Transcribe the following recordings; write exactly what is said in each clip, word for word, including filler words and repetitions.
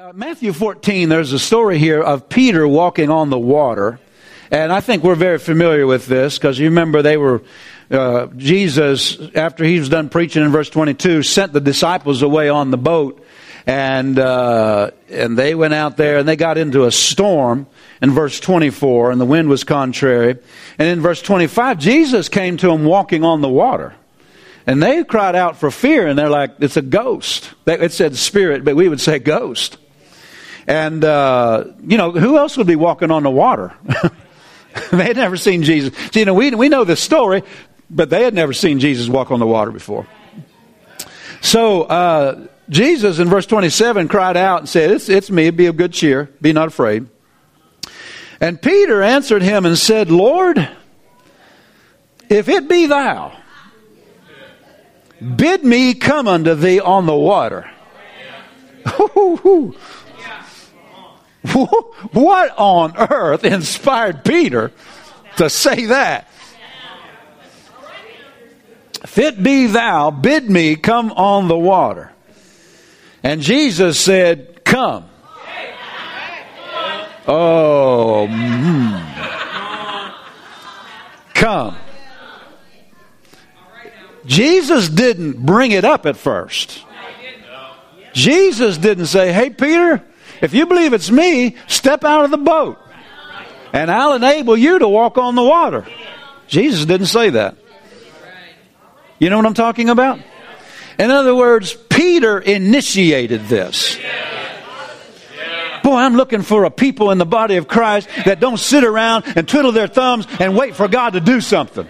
Uh, Matthew fourteen, there's a story here of Peter walking on the water. And I think we're very familiar with this because you remember they were, uh, Jesus, after he was done preaching in verse twenty-two, sent the disciples away on the boat. And uh, and they went out there and they got into a storm in verse twenty-four, and the wind was contrary. And in verse twenty-five, Jesus came to them walking on the water. And they cried out for fear, and they're like, it's a ghost. It said spirit, but we would say ghost. And, uh, you know, who else would be walking on the water? They had never seen Jesus. So, you know, we, we know the story, but they had never seen Jesus walk on the water before. So, uh, Jesus in verse twenty-seven cried out and said, it's, it's me, be of good cheer, be not afraid. And Peter answered him and said, Lord, if it be thou, bid me come unto thee on the water. What on earth inspired Peter to say that? If it be thou, bid me come on the water. And Jesus said, come. Oh, mm. Come. Jesus didn't bring it up at first. Jesus didn't say, hey, Peter, if you believe it's me, step out of the boat and I'll enable you to walk on the water. Jesus didn't say that. You know what I'm talking about? In other words, Peter initiated this. Boy, I'm looking for a people in the body of Christ that don't sit around and twiddle their thumbs and wait for God to do something.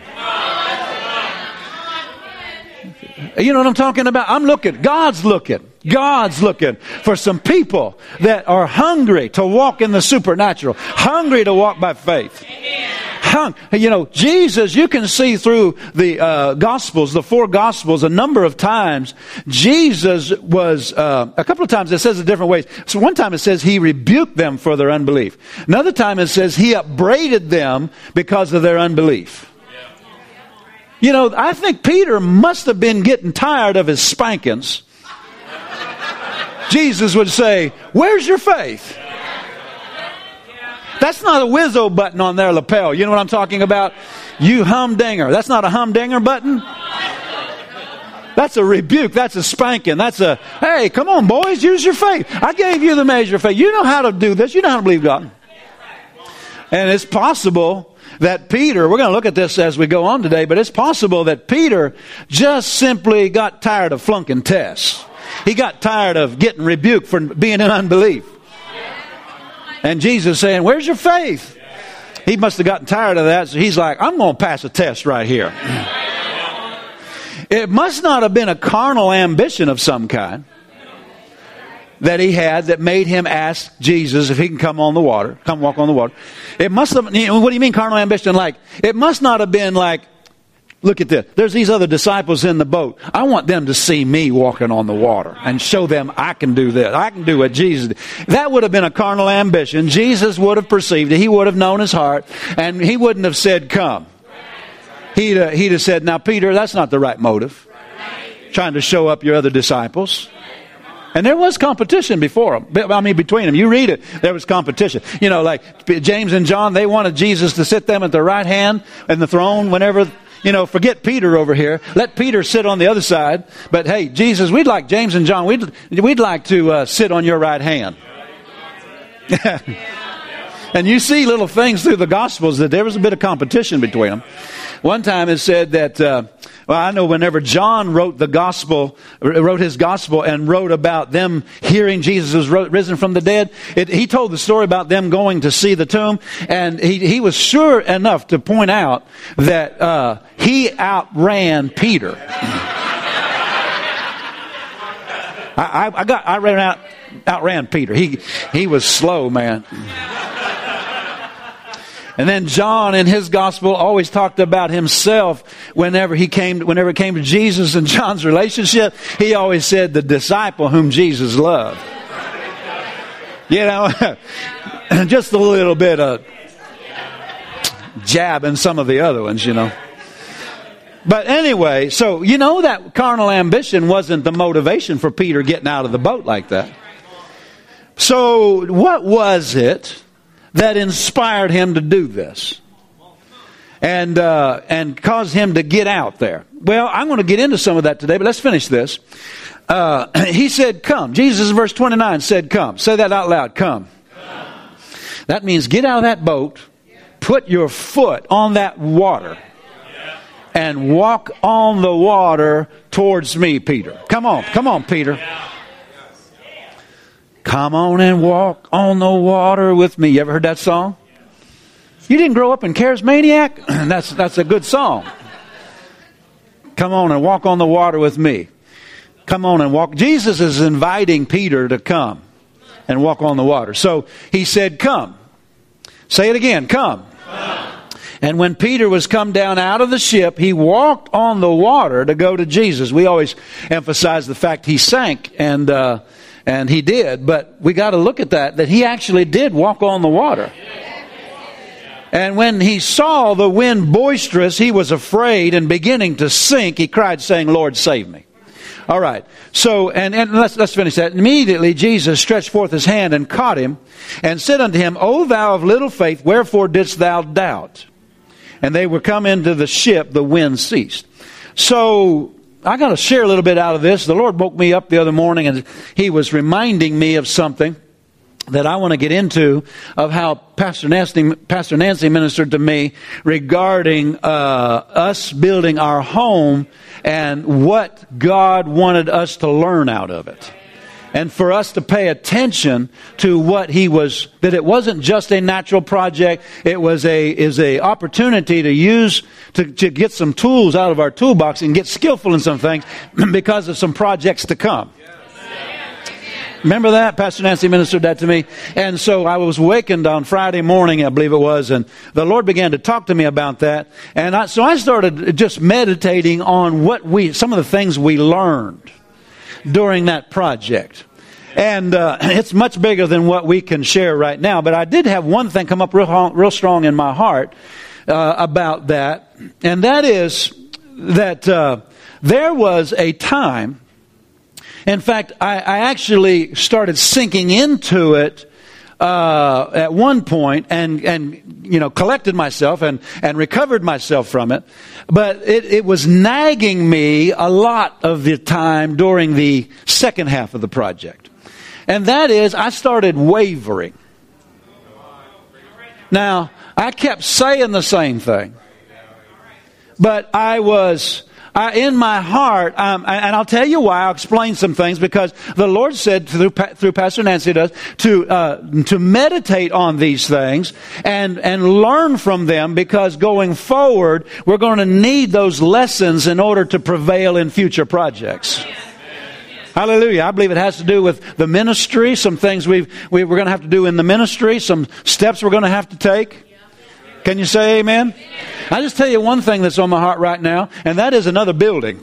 You know what I'm talking about? I'm looking. God's looking. God's looking for some people that are hungry to walk in the supernatural, hungry to walk by faith. Hung, you know, Jesus, you can see through the uh, Gospels, the four Gospels, a number of times, Jesus was, uh, a couple of times it says it different ways. So one time it says he rebuked them for their unbelief. Another time it says he upbraided them because of their unbelief. You know, I think Peter must have been getting tired of his spankings. Jesus would say, where's your faith? That's not a Wizzo button on their lapel. You know what I'm talking about? You humdinger. That's not a humdinger button. That's a rebuke. That's a spanking. That's a, hey, come on, boys, use your faith. I gave you the measure of faith. You know how to do this. You know how to believe God. And it's possible that Peter, we're going to look at this as we go on today, but it's possible that Peter just simply got tired of flunking tests. He got tired of getting rebuked for being in unbelief. And Jesus saying, where's your faith? He must have gotten tired of that. So he's like, I'm going to pass a test right here. It must not have been a carnal ambition of some kind that he had that made him ask Jesus if he can come on the water, come walk on the water. It must have, you know, what do you mean carnal ambition? Like, it must not have been like, look at this. There's these other disciples in the boat. I want them to see me walking on the water and show them I can do this. I can do what Jesus did. That would have been a carnal ambition. Jesus would have perceived it. He would have known his heart. And he wouldn't have said, come. He'd, uh, he'd have said, now, Peter, that's not the right motive. Trying to show up your other disciples. And there was competition before them. I mean, between them. You read it, there was competition. You know, like James and John, they wanted Jesus to sit them at the right hand in the throne whenever... You know, forget Peter over here. Let Peter sit on the other side. But hey, Jesus, we'd like James and John. We'd we'd like to uh, sit on your right hand. And you see little things through the Gospels that there was a bit of competition between them. One time it said that, uh, well, I know whenever John wrote the Gospel, wrote his Gospel and wrote about them hearing Jesus was risen from the dead, it, he told the story about them going to see the tomb, and he, he was sure enough to point out that uh, he outran Peter. I, I, I got, I ran out, outran Peter. He, he was slow, man. And then John in his gospel always talked about himself whenever he came, whenever it came to Jesus and John's relationship. He always said the disciple whom Jesus loved. You know, just a little bit of jab in some of the other ones, you know. But anyway, so you know that carnal ambition wasn't the motivation for Peter getting out of the boat like that. So what was it that inspired him to do this? And uh, and caused him to get out there? Well, I'm going to get into some of that today, but let's finish this. Uh, he said, come. Jesus in verse twenty-nine said, come. Say that out loud. Come. Come. That means get out of that boat, put your foot on that water, and walk on the water towards me, Peter. Come on. Come on, Peter. Come on and walk on the water with me. You ever heard that song? You didn't grow up in Charismaniac? That's that's a good song. Come on and walk on the water with me. Come on and walk. Jesus is inviting Peter to come and walk on the water. So he said, come. Say it again, come. Come. And when Peter was come down out of the ship, he walked on the water to go to Jesus. We always emphasize the fact he sank, and uh, and he did. But we got to look at that, that he actually did walk on the water. And when he saw the wind boisterous, he was afraid, and beginning to sink, he cried, saying, Lord, save me. All right. So, and, and let's, let's finish that. Immediately Jesus stretched forth his hand and caught him, and said unto him, O thou of little faith, wherefore didst thou doubt? And they were come into the ship, the wind ceased. So, I got to share a little bit out of this. The Lord woke me up the other morning, and He was reminding me of something that I want to get into, of how Pastor Nancy, Pastor Nancy ministered to me regarding uh, us building our home and what God wanted us to learn out of it. And for us to pay attention to what He was, that it wasn't just a natural project, it was a is a opportunity to use, to, to get some tools out of our toolbox and get skillful in some things because of some projects to come. Remember that? Pastor Nancy ministered that to me. And so I was awakened on Friday morning, I believe it was, and the Lord began to talk to me about that. And I, so I started just meditating on what we, some of the things we learned during that project. And uh, it's much bigger than what we can share right now. But I did have one thing come up real, real strong in my heart uh, about that. And that is that uh, there was a time, in fact, I, I actually started sinking into it uh, at one point, and and you know collected myself and and recovered myself from it. But it, it was nagging me a lot of the time during the second half of the project, and that is I started wavering. Now I kept saying the same thing, but I was. I, in my heart, um, and I'll tell you why. I'll explain some things, because the Lord said through through Pastor Nancy does to uh, to meditate on these things and and learn from them, because going forward we're going to need those lessons in order to prevail in future projects. Hallelujah. I believe it has to do with the ministry, some things we've, we, we're going to have to do in the ministry, some steps we're going to have to take. Can you say amen? I just tell you one thing that's on my heart right now, and that is another building.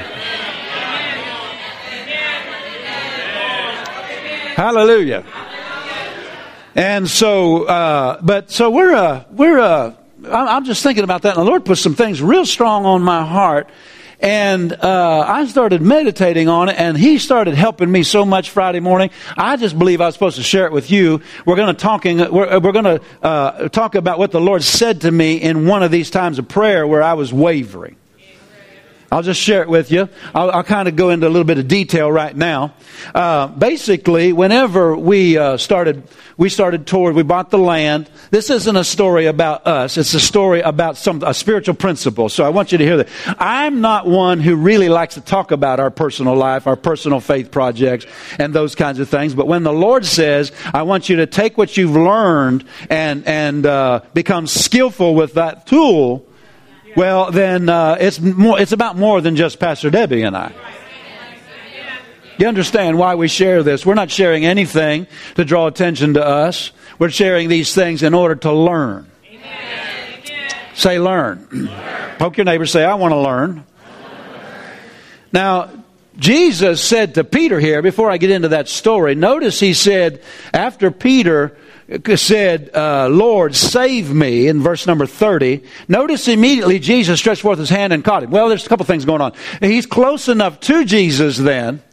Hallelujah. And so, uh, but so we're, uh, we're, uh, I'm just thinking about that, and the Lord put some things real strong on my heart. And uh, I started meditating on it, and He started helping me so much Friday morning. I just believe I was supposed to share it with you. We're going to talking. We're, we're going to uh, talk about what the Lord said to me in one of these times of prayer where I was wavering. I'll just share it with you. I'll, I'll kind of go into a little bit of detail right now. Uh, basically, whenever we uh, started, we started toward, we bought the land. This isn't a story about us. It's a story about some a spiritual principle. So I want you to hear that. I'm not one who really likes to talk about our personal life, our personal faith projects, and those kinds of things. But when the Lord says, I want you to take what you've learned and and uh, become skillful with that tool, well, then uh, it's more. It's about more than just Pastor Debbie and I. You understand why we share this? We're not sharing anything to draw attention to us. We're sharing these things in order to learn. Amen. Say learn. learn. Poke your neighbor. Say, I want to learn. Now, Jesus said to Peter here, before I get into that story, notice He said, after Peter said, uh, Lord, save me, in verse number thirty. Notice immediately Jesus stretched forth His hand and caught him. Well, there's a couple things going on. He's close enough to Jesus then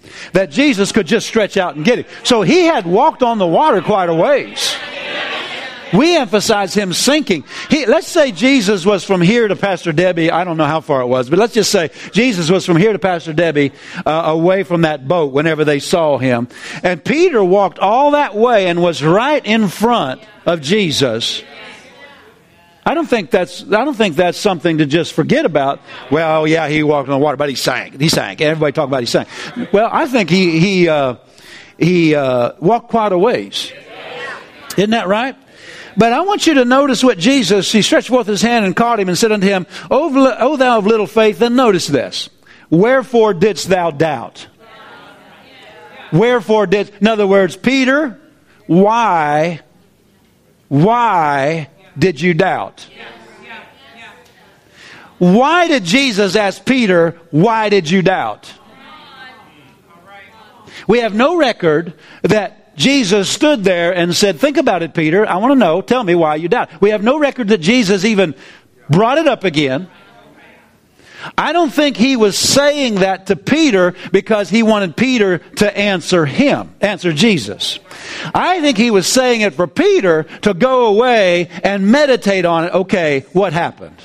that Jesus could just stretch out and get him. So he had walked on the water quite a ways. We emphasize him sinking. He, let's say Jesus was from here to Pastor Debbie. I don't know how far it was, but let's just say Jesus was from here to Pastor Debbie, uh, away from that boat whenever they saw him. And Peter walked all that way and was right in front of Jesus. I don't think that's, I don't think that's something to just forget about. Well, yeah, he walked on the water, but he sank. He sank. Everybody talk about he sank. Well, I think he, he, uh, he, uh, walked quite a ways. Isn't that right? But I want you to notice what Jesus, he stretched forth his hand and caught him and said unto him, O, o thou of little faith, then notice this. Wherefore didst thou doubt? Wherefore did, in other words, Peter, why, why did you doubt? Why did Jesus ask Peter, why did you doubt? We have no record that Jesus stood there and said, think about it, Peter. I want to know. Tell me why you doubt. We have no record that Jesus even brought it up again. I don't think he was saying that to Peter because he wanted Peter to answer him, answer Jesus. I think he was saying it for Peter to go away and meditate on it. Okay, what happened?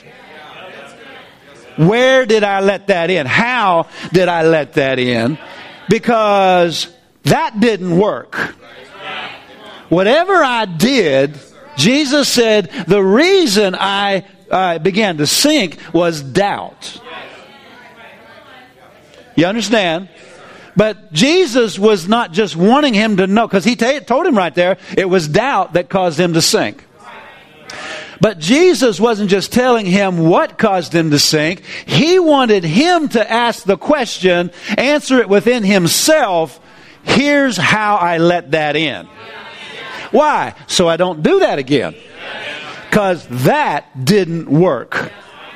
Where did I let that in? How did I let that in? Because that didn't work. Whatever I did, Jesus said, the reason I uh, began to sink was doubt. You understand? But Jesus was not just wanting him to know, because he t- told him right there, it was doubt that caused him to sink. But Jesus wasn't just telling him what caused him to sink. He wanted him to ask the question, answer it within himself. Here's how I let that in. Why? So I don't do that again. Because that didn't work.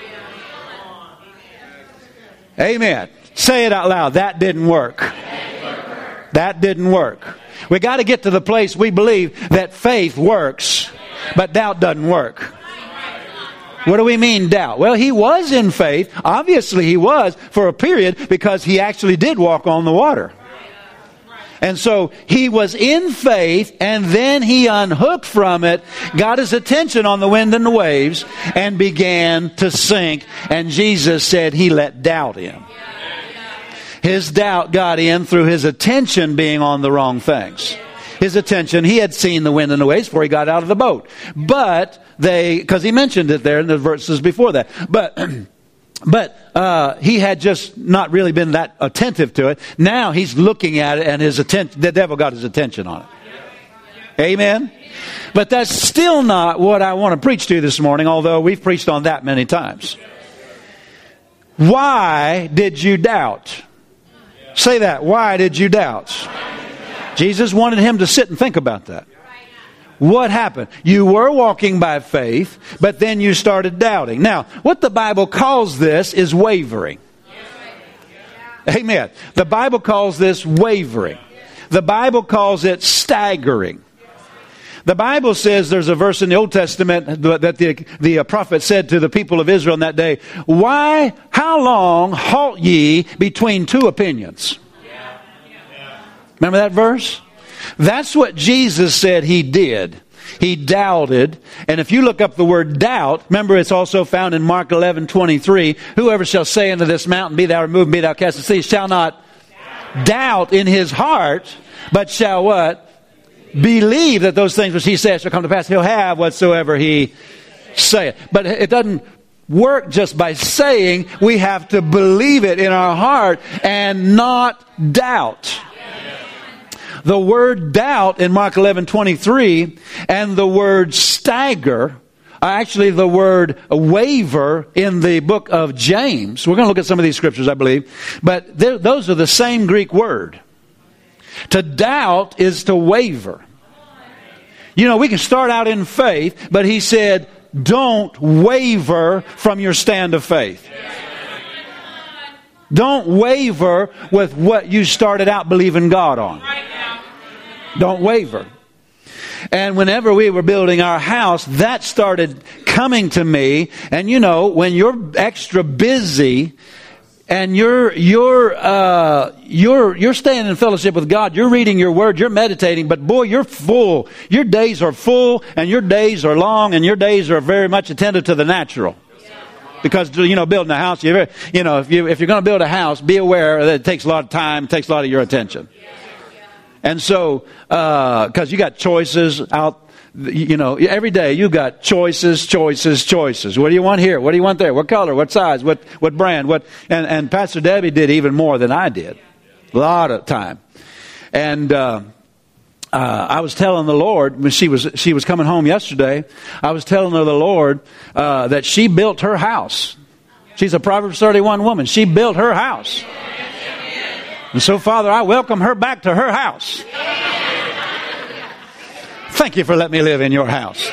Amen. Say it out loud. That didn't work. That didn't work. We got to get to the place we believe that faith works, but doubt doesn't work. What do we mean doubt? Well, he was in faith. Obviously he was for a period because he actually did walk on the water. And so he was in faith, and then he unhooked from it, got his attention on the wind and the waves, and began to sink. And Jesus said he let doubt in. His doubt got in through his attention being on the wrong things. His attention, he had seen the wind and the waves before he got out of the boat. But they, because he mentioned it there in the verses before that. But... But uh, he had just not really been that attentive to it. Now he's looking at it, and his attention, the devil got his attention on it. Amen? But that's still not what I want to preach to you this morning, although we've preached on that many times. Why did you doubt? Say that. Why did you doubt? Jesus wanted him to sit and think about that. What happened? You were walking by faith, but then you started doubting. Now, what the Bible calls this is wavering. Amen. The Bible calls this wavering. The Bible calls it staggering. The Bible says, there's a verse in the Old Testament that the, the prophet said to the people of Israel in that day, why, how long halt ye between two opinions? Remember that verse? That's what Jesus said he did. He doubted. And if you look up the word doubt, remember it's also found in Mark eleven twenty-three. Whoever shall say unto this mountain, be thou removed, be thou cast into the sea, shall not doubt. doubt in his heart, but shall what? Believe that those things which he says shall come to pass. He'll have whatsoever he saith. But it doesn't work just by saying. We have to believe it in our heart and not doubt. The word doubt in Mark eleven twenty-three and the word stagger are actually the word waver in the book of James. We're going to look at some of these scriptures, I believe. But those are the same Greek word. To doubt is to waver. You know, we can start out in faith, but he said, don't waver from your stand of faith. Don't waver with what you started out believing God on. Don't waver. And whenever we were building our house, that started coming to me. And you know, when you're extra busy, and you're you're uh, you're you're staying in fellowship with God. You're reading your Word. You're meditating. But boy, you're full. Your days are full, and your days are long, and your days are very much attentive to the natural. Because, you know, building a house, you you know, if you if you're going to build a house, be aware that it takes a lot of time, it takes a lot of your attention. And so, because uh, you got choices out, you know, every day you got choices, choices, choices. What do you want here? What do you want there? What color? What size? What what brand? What? And and Pastor Debbie did even more than I did, a lot of time. And uh, uh, I was telling the Lord when she was she was coming home yesterday. I was telling her the Lord uh, that she built her house. She's a Proverbs thirty-one woman. She built her house. And so, Father, I welcome her back to her house. Thank you for letting me live in your house.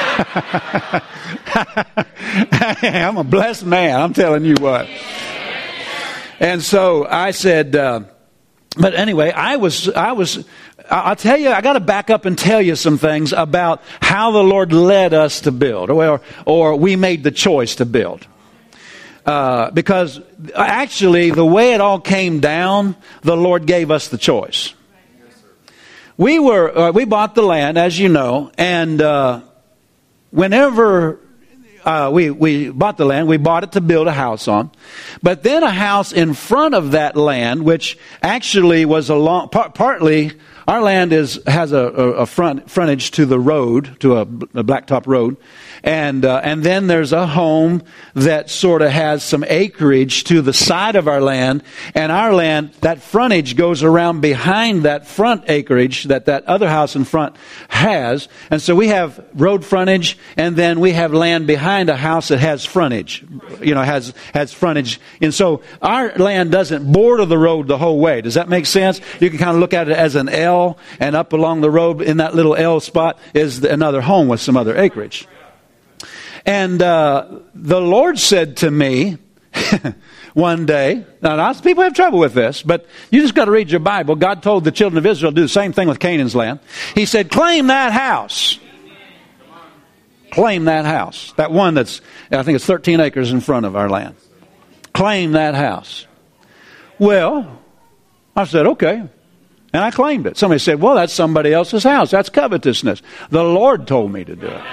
I'm a blessed man, I'm telling you what. And so I said, uh, but anyway, I was, I was, I'll tell you, I got to back up and tell you some things about how the Lord led us to build, or, or we made the choice to build. Uh, because actually, the way it all came down, the Lord gave us the choice. We were uh, we bought the land, as you know, and uh, whenever uh, we we bought the land, we bought it to build a house on. But then a house in front of that land, which actually was a long, par- partly our land is has a, a, a front frontage to the road, to a, a blacktop road. And uh, and then there's a home that sort of has some acreage to the side of our land. And our land, that frontage goes around behind that front acreage that that other house in front has. And so we have road frontage, and then we have land behind a house that has frontage. You know, has has frontage. And so our land doesn't border the road the whole way. Does that make sense? You can kind of look at it as an L, and up along the road in that little L spot is another home with some other acreage. And uh, the Lord said to me one day, now, now people have trouble with this, but you just got to read your Bible. God told the children of Israel to do the same thing with Canaan's land. He said, claim that house. Claim that house. That one that's, I think it's thirteen acres in front of our land. Claim that house. Well, I said, okay. And I claimed it. Somebody said, well, that's somebody else's house. That's covetousness. The Lord told me to do it.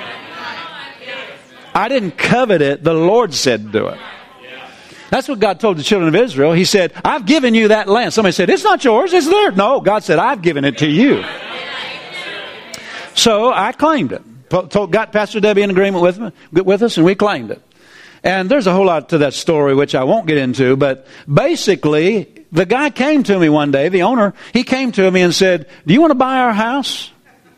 I didn't covet it. The Lord said do it. That's what God told the children of Israel. He said, I've given you that land. Somebody said, it's not yours, it's theirs. No, God said, I've given it to you. So I claimed it. Got Pastor Debbie in agreement with me, with us, and we claimed it. And there's a whole lot to that story, which I won't get into. But basically, the guy came to me one day, the owner, he came to me and said, do you want to buy our house?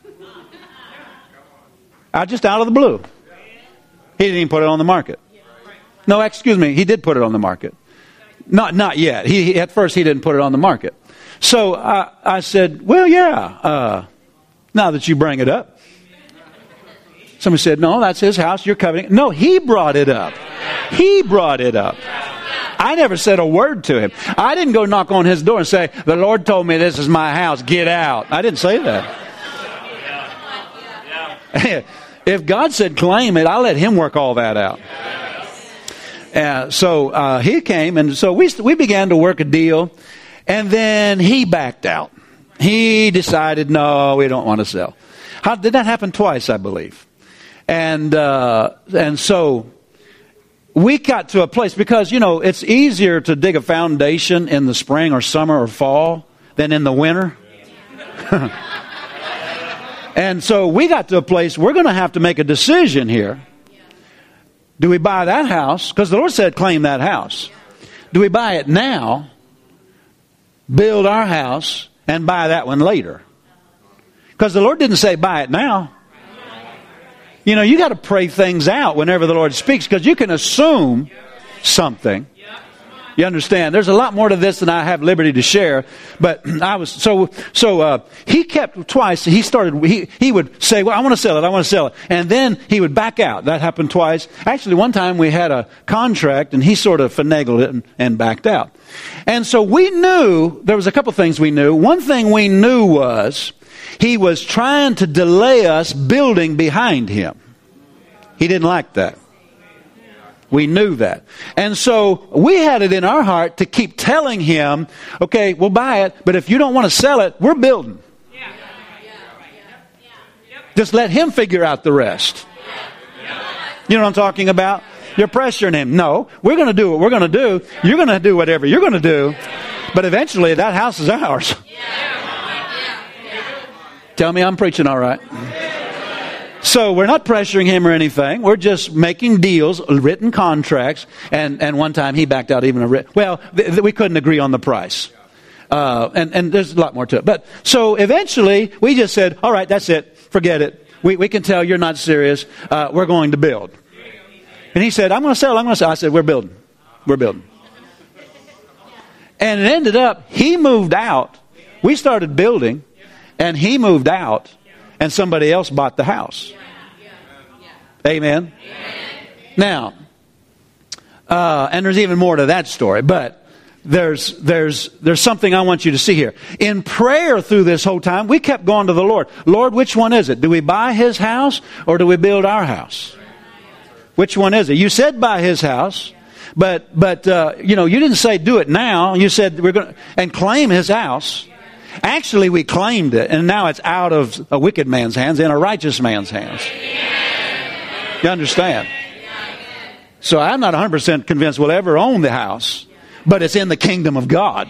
I just out of the blue. He didn't even put it on the market. No, excuse me. He did put it on the market. Not not yet. He, he At first, he didn't put it on the market. So I, I said, well, yeah, uh, now that you bring it up. Somebody said, no, that's his house. You're coveting. No, he brought it up. He brought it up. I never said a word to him. I didn't go knock on his door and say, the Lord told me this is my house. Get out. I didn't say that. If God said claim it, I'll let him work all that out. Uh, so uh, he came, and so we we began to work a deal, and then he backed out. He decided, no, we don't want to sell. How did that happen twice, I believe? And uh, and so we got to a place, because, you know, it's easier to dig a foundation in the spring or summer or fall than in the winter. And so we got to a place, we're going to have to make a decision here. Do we buy that house? Because the Lord said claim that house. Do we buy it now, build our house, and buy that one later? Because the Lord didn't say buy it now. You know, you got to pray things out whenever the Lord speaks, because you can assume something. You understand? There's a lot more to this than I have liberty to share. But I was so so. Uh, he kept twice. He started. He he would say, "Well, I want to sell it. I want to sell it," and then he would back out. That happened twice. Actually, one time we had a contract, and he sort of finagled it and, and backed out. And so we knew there was a couple things we knew. One thing we knew was he was trying to delay us building behind him. He didn't like that. We knew that. And so we had it in our heart to keep telling him, okay, we'll buy it, but if you don't want to sell it, we're building. Just let him figure out the rest. You know what I'm talking about? You're pressuring him. No, we're going to do what we're going to do. You're going to do whatever you're going to do. But eventually that house is ours. Tell me I'm preaching all right. So we're not pressuring him or anything. We're just making deals, written contracts. And, and one time he backed out even a written. Well, th- th- we couldn't agree on the price. Uh, and, and there's a lot more to it. But so eventually we just said, all right, that's it. Forget it. We, we can tell you're not serious. Uh, we're going to build. And he said, I'm going to sell. I'm going to sell. I said, we're building. We're building. And it ended up, he moved out. We started building. And he moved out. And somebody else bought the house. Amen. Now, uh, and there's even more to that story. But there's there's there's something I want you to see here. In prayer through this whole time, we kept going to the Lord. Lord, which one is it? Do we buy his house or do we build our house? Which one is it? You said buy his house, but but uh, you know, you didn't say do it now. You said we're going to and claim his house. Actually, we claimed it, and now it's out of a wicked man's hands in a righteous man's hands. You understand? So I'm not one hundred percent convinced we'll ever own the house, but it's in the kingdom of God.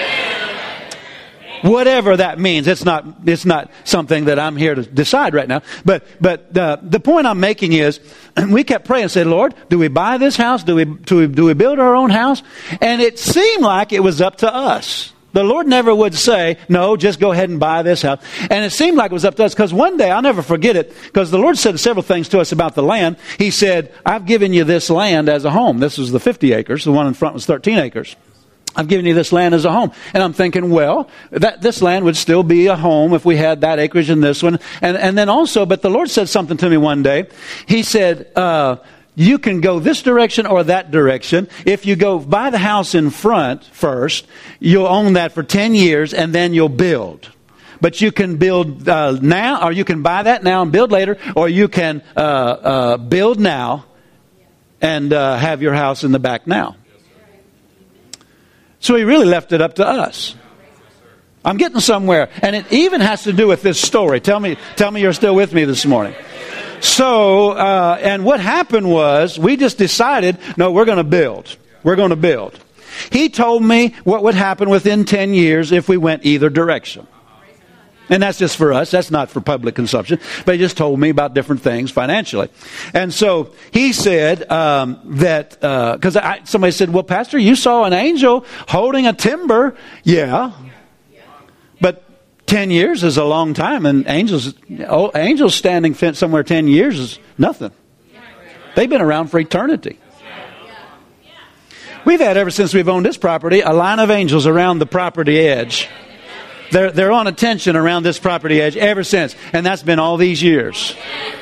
Whatever that means, it's not it's not something that I'm here to decide right now. But but uh, the point I'm making is, we kept praying and said, Lord, do we buy this house? Do we do we, do we build our own house? And it seemed like it was up to us. The Lord never would say, no, just go ahead and buy this house. And it seemed like it was up to us, because one day, I'll never forget it, because the Lord said several things to us about the land. He said, I've given you this land as a home. This was the fifty acres. The one in front was thirteen acres. I've given you this land as a home. And I'm thinking, well, that this land would still be a home if we had that acreage in this one. And, and then also, but the Lord said something to me one day. He said, uh, you can go this direction or that direction. If you go buy the house in front first, you'll own that for ten years and then you'll build. But you can build uh, now, or you can buy that now and build later, or you can uh, uh, build now and uh, have your house in the back now. So he really left it up to us. I'm getting somewhere. And it even has to do with this story. Tell me, tell me you're still with me this morning. So, uh, and what happened was, we just decided, no, we're going to build. We're going to build. He told me what would happen within ten years if we went either direction. And that's just for us. That's not for public consumption. But he just told me about different things financially. And so he said um, that, because uh, somebody said, well, Pastor, you saw an angel holding a timber. Yeah. But ten years is a long time, and angels oh, angels standing somewhere ten years is nothing. They've been around for eternity. We've had, ever since we've owned this property, a line of angels around the property edge. They're, they're on attention around this property edge ever since, and that's been all these years.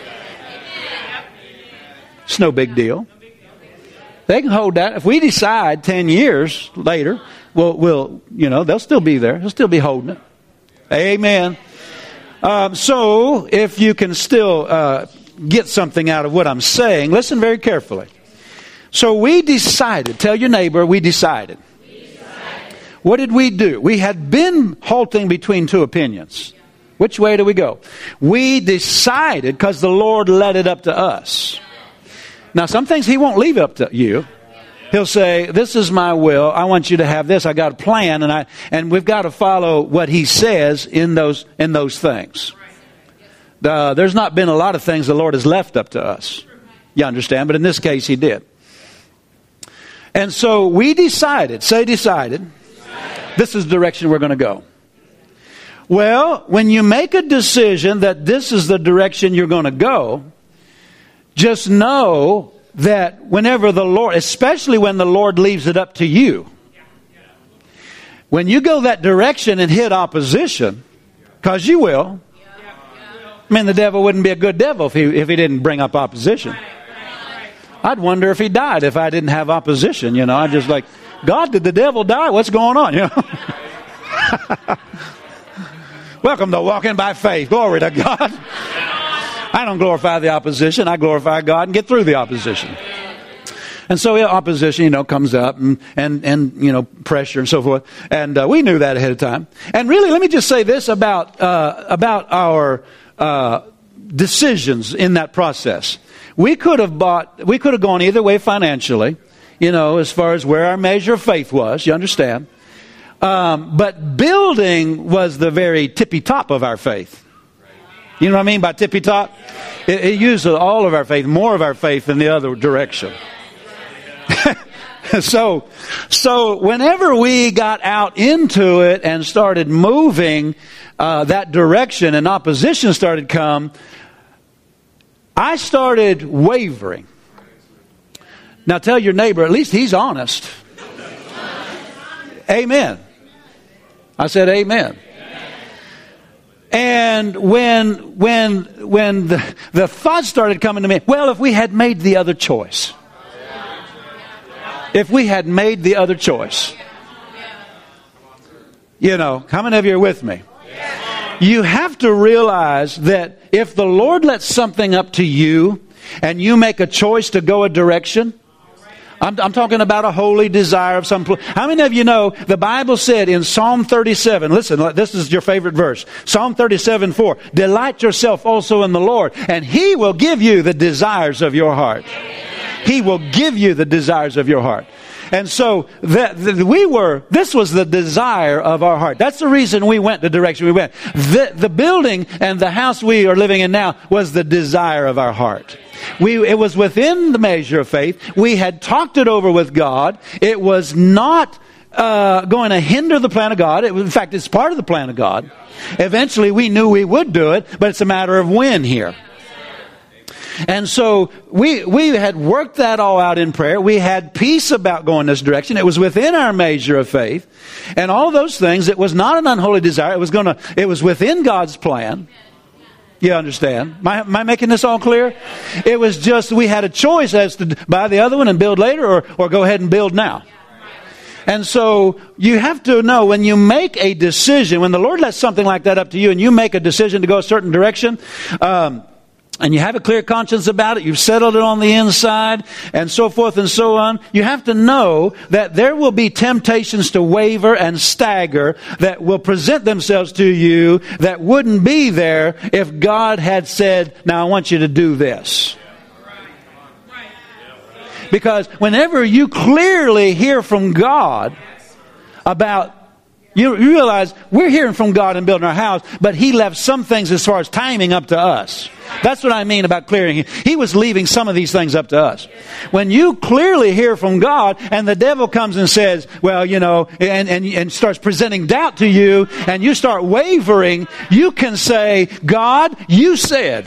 It's no big deal. They can hold that. If we decide ten years later, we'll, we'll you know, they'll still be there. They'll still be holding it. Amen. Um, so, if you can still uh, get something out of what I'm saying, listen very carefully. So we decided, tell your neighbor, we decided. We decided. What did we do? We had been halting between two opinions. Which way do we go? We decided, because the Lord led it up to us. Now, some things He won't leave up to you. He'll say, this is my will. I want you to have this. I got a plan, and I and we've got to follow what He says in those in those things. Uh, there's not been a lot of things the Lord has left up to us. You understand? But in this case, He did. And so we decided, say decided, decided. This is the direction we're going to go. Well, when you make a decision that this is the direction you're going to go, just know that whenever the Lord, especially when the Lord leaves it up to you, when you go that direction and hit opposition, because you will, I mean, the devil wouldn't be a good devil if he, if he didn't bring up opposition. I'd wonder if he died if I didn't have opposition. You know, I'd just like, God, did the devil die? What's going on? You know. Welcome to Walking by Faith. Glory to God. I don't glorify the opposition. I glorify God and get through the opposition. And so opposition, you know, comes up and, and, and you know, pressure and so forth. And uh, we knew that ahead of time. And really, let me just say this about uh, about our uh, decisions in that process. We could have bought, we could have gone either way financially, you know, as far as where our measure of faith was, you understand. Um, but building was the very tippy top of our faith. You know what I mean by tippy top? It, it used all of our faith, more of our faith in the other direction. so, so whenever we got out into it and started moving uh, that direction and opposition started to come, I started wavering. Now tell your neighbor, at least he's honest. Amen. I said amen. And when when when the, the thought started coming to me, well, if we had made the other choice. If we had made the other choice. You know, how many of you are with me? You have to realize that if the Lord lets something up to you and you make a choice to go a direction, I'm, I'm talking about a holy desire of some. How many of you know the Bible said in Psalm thirty-seven, listen, this is your favorite verse. Psalm thirty-seven four, delight yourself also in the Lord, and He will give you the desires of your heart. He will give you the desires of your heart. And so that, that we were, this was the desire of our heart. That's the reason we went the direction we went. The, the building and the house we are living in now was the desire of our heart. We, it was within the measure of faith. We had talked it over with God. It was not uh, going to hinder the plan of God. It was, in fact, it's part of the plan of God. Eventually, we knew we would do it, but it's a matter of when here. And so we we had worked that all out in prayer. We had peace about going this direction. It was within our measure of faith. And all those things, it was not an unholy desire. It was going to, it was within God's plan. You understand? Am I, am I making this all clear? It was just we had a choice as to buy the other one and build later, or, or go ahead and build now. And so you have to know when you make a decision, when the Lord lets something like that up to you and you make a decision to go a certain direction, um, and you have a clear conscience about it, you've settled it on the inside, and so forth and so on, you have to know that there will be temptations to waver and stagger that will present themselves to you that wouldn't be there if God had said, now I want you to do this. Because whenever you clearly hear from God about, you realize we're hearing from God and building our house, but He left some things as far as timing up to us. That's what I mean about clearing. He was leaving some of these things up to us. When you clearly hear from God and the devil comes and says, well, you know, and, and, and starts presenting doubt to you and you start wavering, you can say, God, you said.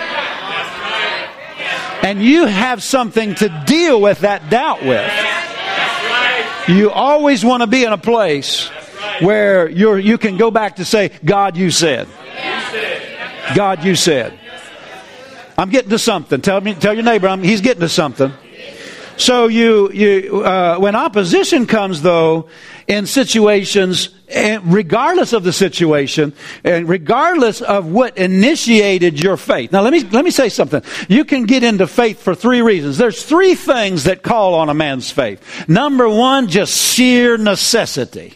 And you have something to deal with that doubt with. You always want to be in a place where you're, you can go back to say, God, you said. God, you said. I'm getting to something. Tell me, tell your neighbor, I'm, he's getting to something. So you, you, uh, when opposition comes, though, in situations, and regardless of the situation, and regardless of what initiated your faith. Now, let me let me say something. You can get into faith for three reasons. There's three things that call on a man's faith. Number one, just sheer necessity.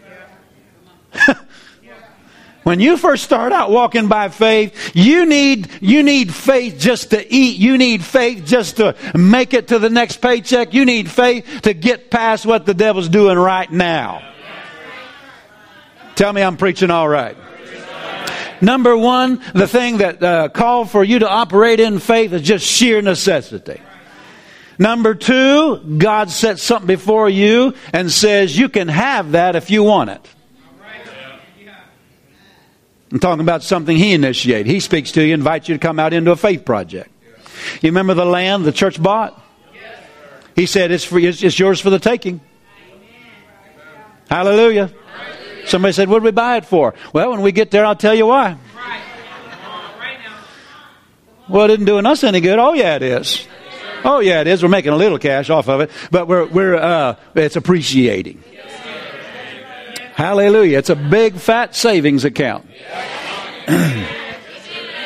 When you first start out walking by faith, you need you need faith just to eat. You need faith just to make it to the next paycheck. You need faith to get past what the devil's doing right now. Tell me I'm preaching all right. Number one, the thing that uh, called for you to operate in faith is just sheer necessity. Number two, God sets something before you and says you can have that if you want it. I'm talking about something He initiated. He speaks to you, invites you to come out into a faith project. You remember the land the church bought? He said it's for, it's, it's yours for the taking. Hallelujah. Somebody said, what did we buy it for? Well, when we get there, I'll tell you why. Well, it isn't doing us any good. Oh, yeah, it is. Oh, yeah, it is. We're making a little cash off of it, but we're we're uh, it's appreciating. Hallelujah. It's a big fat savings account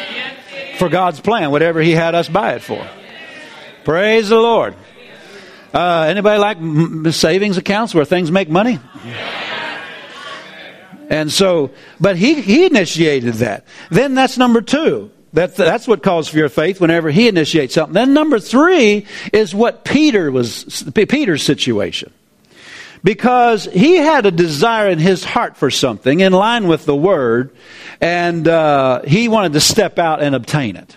for God's plan, whatever He had us buy it for. Praise the Lord. Uh, anybody like m- savings accounts where things make money? And so, but he, he initiated that. Then that's number two. That, that's what calls for your faith whenever he initiates something. Then number three is what Peter was, Peter's situation. Because he had a desire in his heart for something in line with the word, and uh, he wanted to step out and obtain it.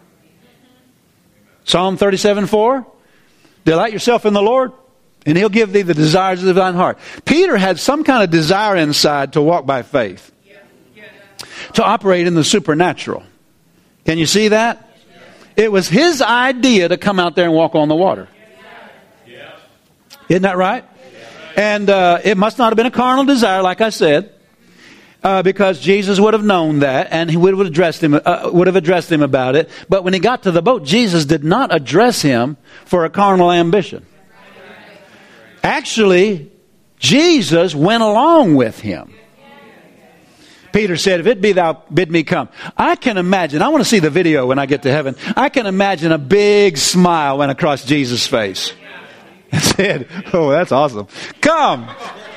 Psalm thirty-seven four, delight yourself in the Lord, and he'll give thee the desires of thine heart. Peter had some kind of desire inside to walk by faith, to operate in the supernatural. Can you see that? It was his idea to come out there and walk on the water. Isn't that right? And uh, it must not have been a carnal desire, like I said, uh, because Jesus would have known that, and he would have addressed him. Uh, would have addressed him about it. But when he got to the boat, Jesus did not address him for a carnal ambition. Actually, Jesus went along with him. Peter said, "If it be thou bid me come." I can imagine. I want to see the video when I get to heaven. I can imagine a big smile went across Jesus' face. And said, "Oh, that's awesome. Come."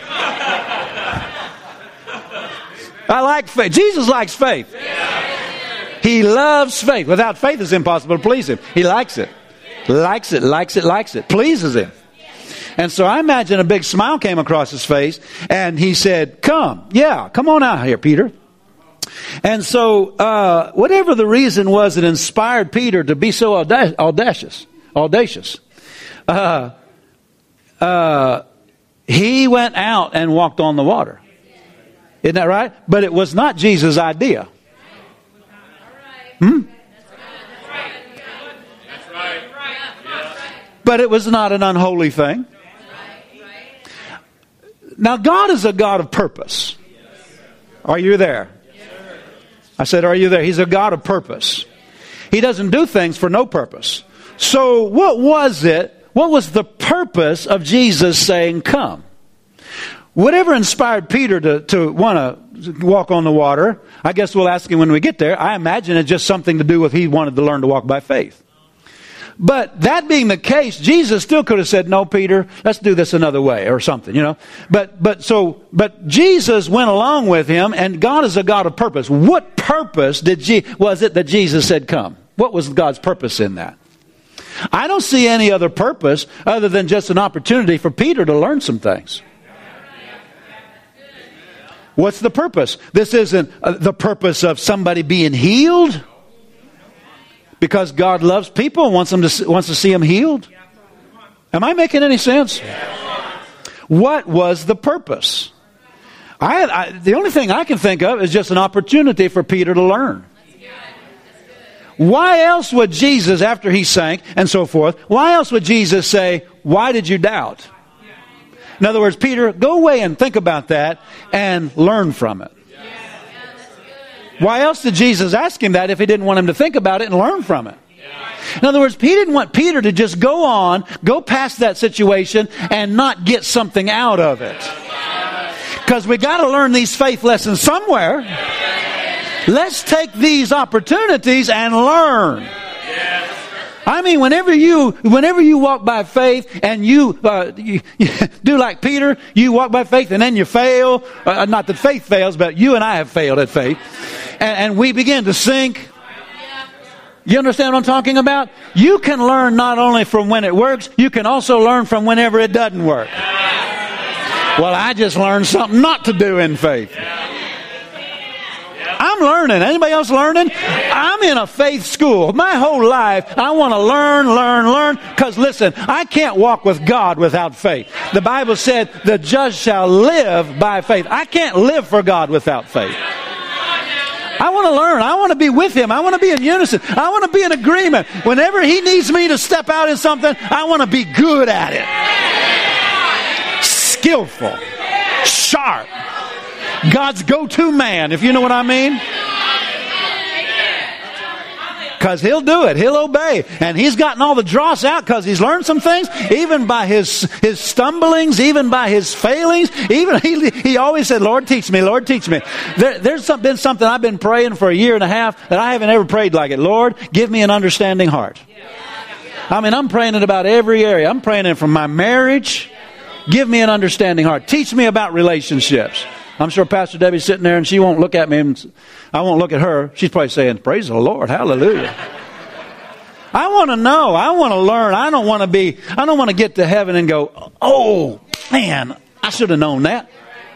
I like faith. Jesus likes faith. He loves faith. Without faith, it's impossible to please him. He likes it. Likes it, likes it, likes it. Pleases him. And so I imagine a big smile came across his face, and he said, "Come. Yeah, come on out here, Peter." And so, uh, whatever the reason was that inspired Peter to be so audacious, audacious, audacious, uh, Uh, he went out and walked on the water. Isn't that right? But it was not Jesus' idea. Hmm? But it was not an unholy thing. Now, God is a God of purpose. Are you there? I said, are you there? He's a God of purpose. He doesn't do things for no purpose. So what was it? What was the purpose of Jesus saying, "Come"? Whatever inspired Peter to, to want to walk on the water, I guess we'll ask him when we get there. I imagine it's just something to do with he wanted to learn to walk by faith. But that being the case, Jesus still could have said, "No, Peter, let's do this another way," or something, you know. But but so but Jesus went along with him, and God is a God of purpose. What purpose did Je- was it that Jesus said, "Come"? What was God's purpose in that? I don't see any other purpose other than just an opportunity for Peter to learn some things. What's the purpose? This isn't uh, the purpose of somebody being healed, because God loves people and wants them to wants to see them healed. Am I making any sense? What was the purpose? I, I the only thing I can think of is just an opportunity for Peter to learn. Why else would Jesus, after he sank and so forth, why else would Jesus say, "Why did you doubt?" In other words, Peter, go away and think about that and learn from it. Why else did Jesus ask him that if he didn't want him to think about it and learn from it? In other words, he didn't want Peter to just go on, go past that situation and not get something out of it. Because we got to learn these faith lessons somewhere. Let's take these opportunities and learn. I mean, whenever you whenever you walk by faith and you, uh, you, you do like Peter, you walk by faith and then you fail. Uh, not that faith fails, but you and I have failed at faith. And, and we begin to sink. You understand what I'm talking about? You can learn not only from when it works, you can also learn from whenever it doesn't work. Well, I just learned something not to do in faith. I'm learning. Anybody else learning? I'm in a faith school. My whole life, I want to learn, learn, learn. Because listen, I can't walk with God without faith. The Bible said, "The just shall live by faith." I can't live for God without faith. I want to learn. I want to be with Him. I want to be in unison. I want to be in agreement. Whenever He needs me to step out in something, I want to be good at it. Skillful. Sharp. God's go-to man, if you know what I mean. Because He'll do it. He'll obey. And He's gotten all the dross out because He's learned some things. Even by His His stumblings, even by His failings. Even He, he always said, "Lord, teach me. Lord, teach me." There, there's some, been something I've been praying for a year and a half that I haven't ever prayed like it. Lord, give me an understanding heart. I mean, I'm praying it about every area. I'm praying it from my marriage. Give me an understanding heart. Teach me about relationships. I'm sure Pastor Debbie's sitting there and she won't look at me and I won't look at her. She's probably saying, praise the Lord. Hallelujah. I want to know. I want to learn. I don't want to be, I don't want to get to heaven and go, oh, man, I should have known that.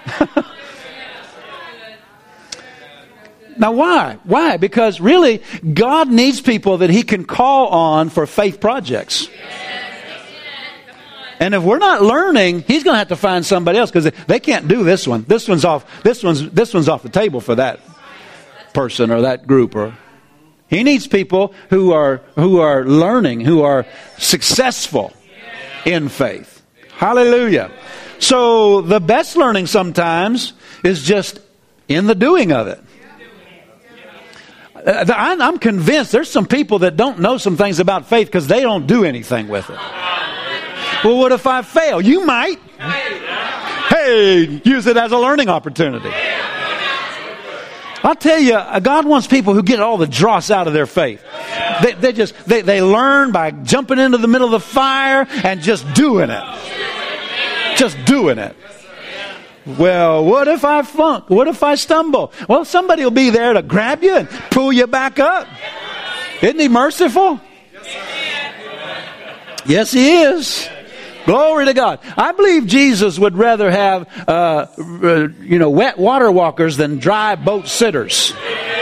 Now, why? Why? Because really, God needs people that He can call on for faith projects. And if we're not learning, He's going to have to find somebody else because they can't do this one. This one's off. This one's this one's off the table for that person or that group. Or He needs people who are who are learning, who are successful in faith. Hallelujah. So the best learning sometimes is just in the doing of it. I'm convinced there's some people that don't know some things about faith because they don't do anything with it. Well, what if I fail? You might. Hey, use it as a learning opportunity. I'll tell you, God wants people who get all the dross out of their faith. They, they just they, they learn by jumping into the middle of the fire and just doing it. Just doing it. Well, what if I flunk? What if I stumble? Well, somebody will be there to grab you and pull you back up. Isn't He merciful? Yes, He is. Glory to God. I believe Jesus would rather have, uh, uh, you know, wet water walkers than dry boat sitters.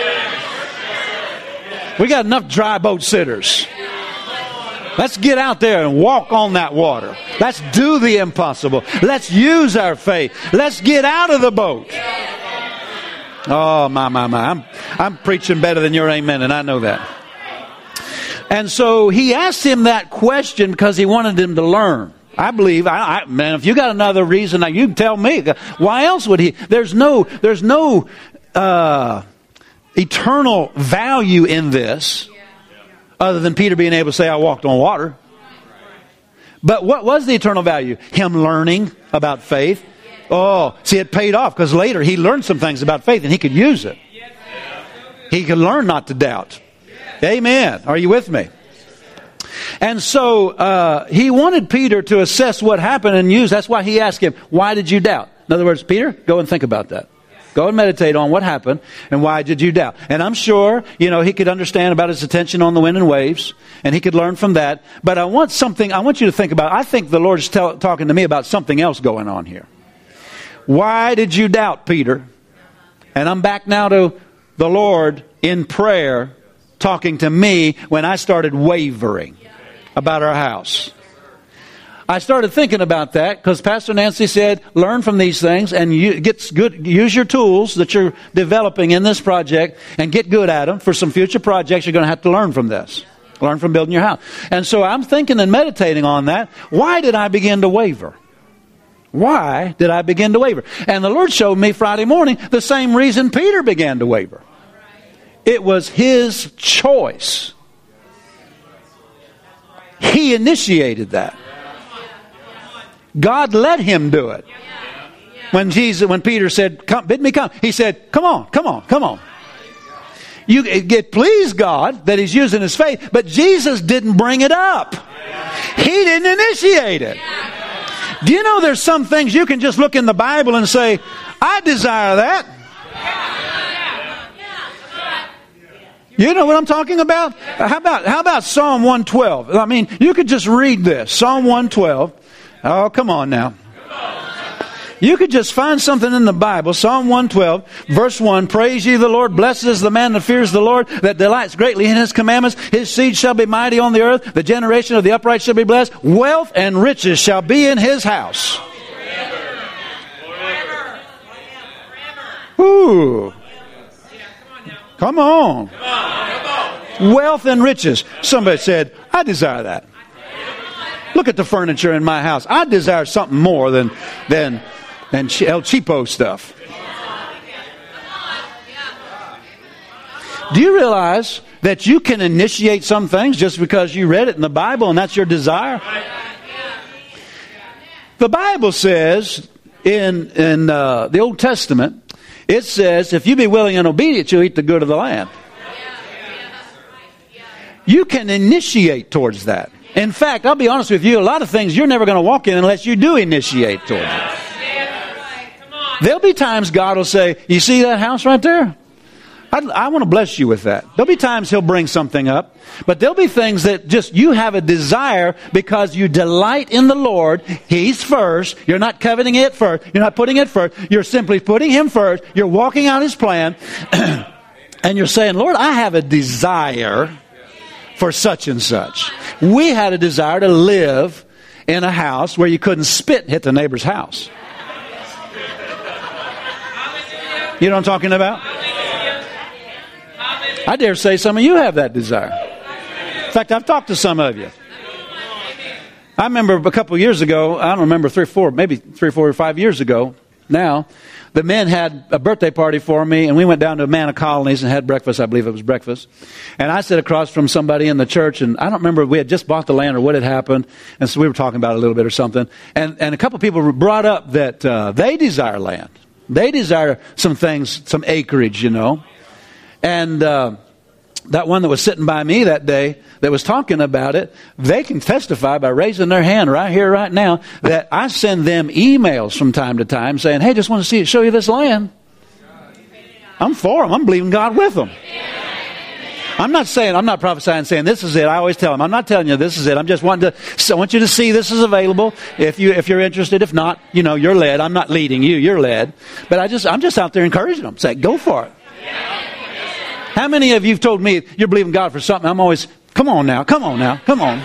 We got enough dry boat sitters. Let's get out there and walk on that water. Let's do the impossible. Let's use our faith. Let's get out of the boat. Oh, my, my, my. I'm, I'm preaching better than your amen, and I know that. And so He asked him that question because He wanted him to learn. I believe, I, I, man, if you got another reason, now you tell me. Why else would He? There's no, there's no uh, eternal value in this. Other than Peter being able to say, I walked on water. But what was the eternal value? Him learning about faith. Oh, see, it paid off because later he learned some things about faith and he could use it. He could learn not to doubt. Amen. Are you with me? And so uh, he wanted Peter to assess what happened and use. That's why he asked him, why did you doubt? In other words, Peter, go and think about that. Go and meditate on what happened and why did you doubt. And I'm sure, you know, he could understand about his attention on the wind and waves, and he could learn from that. But I want something, I want you to think about, I think the Lord's tell, talking to me about something else going on here. Why did you doubt, Peter? And I'm back now to the Lord in prayer, talking to me when I started wavering about our house. I started thinking about that because Pastor Nancy said, learn from these things and you get good, use your tools that you're developing in this project and get good at them for some future projects. You're going to have to learn from this. Learn from building your house. And so I'm thinking and meditating on that. Why did I begin to waver? Why did I begin to waver? And the Lord showed me Friday morning the same reason Peter began to waver. It was his choice. He initiated that. God let him do it. When Jesus, when Peter said, come, bid me come, he said, come on, come on, come on. You it pleased God that he's using his faith, but Jesus didn't bring it up. He didn't initiate it. Do you know there's some things you can just look in the Bible and say, I desire that. You know what I'm talking about? How about how about Psalm one twelve? I mean, you could just read this. Psalm one twelve. Oh, come on now. You could just find something in the Bible. Psalm one twelve, verse one. Praise ye the Lord. Blessed is the man that fears the Lord, that delights greatly in his commandments. His seed shall be mighty on the earth. The generation of the upright shall be blessed. Wealth and riches shall be in his house. Ooh. Come on. Wealth and riches. Somebody said, I desire that. Look at the furniture in my house. I desire something more than than than El Cheapo stuff. Do you realize that you can initiate some things just because you read it in the Bible and that's your desire? The Bible says in in uh, the Old Testament, it says, if you be willing and obedient, you'll eat the good of the land. You can initiate towards that. In fact, I'll be honest with you, a lot of things you're never going to walk in unless you do initiate towards it. There'll be times God will say, you see that house right there? I, I want to bless you with that. There'll be times He'll bring something up, but there'll be things that just you have a desire because you delight in the Lord. He's first. You're not coveting it first. You're not putting it first. You're simply putting Him first. You're walking out His plan. And you're saying, Lord, I have a desire for such and such. We had a desire to live in a house where you couldn't spit and hit the neighbor's house. You know what I'm talking about? I dare say some of you have that desire. In fact, I've talked to some of you. I remember a couple of years ago, I don't remember, three or four, maybe three or four or five years ago now, the men had a birthday party for me, and we went down to Manna Colonies and had breakfast. I believe it was breakfast. And I sat across from somebody in the church, and I don't remember, we had just bought the land or what had happened, and so we were talking about it a little bit or something. And, and a couple of people brought up that uh, they desire land. They desire some things, some acreage, you know. And uh, that one that was sitting by me that day that was talking about it, they can testify by raising their hand right here, right now, that I send them emails from time to time saying, hey, just want to see it, show you this land. I'm for them. I'm believing God with them. I'm not saying, I'm not prophesying saying this is it. I always tell them, I'm not telling you this is it. I'm just wanting to, so I want you to see this is available. If you, if you're interested, if not, you know, you're led. I'm not leading you, you're led. But I just, I'm just out there encouraging them. Say, go for it. How many of you have told me you're believing God for something? I'm always, come on now, come on now, come on.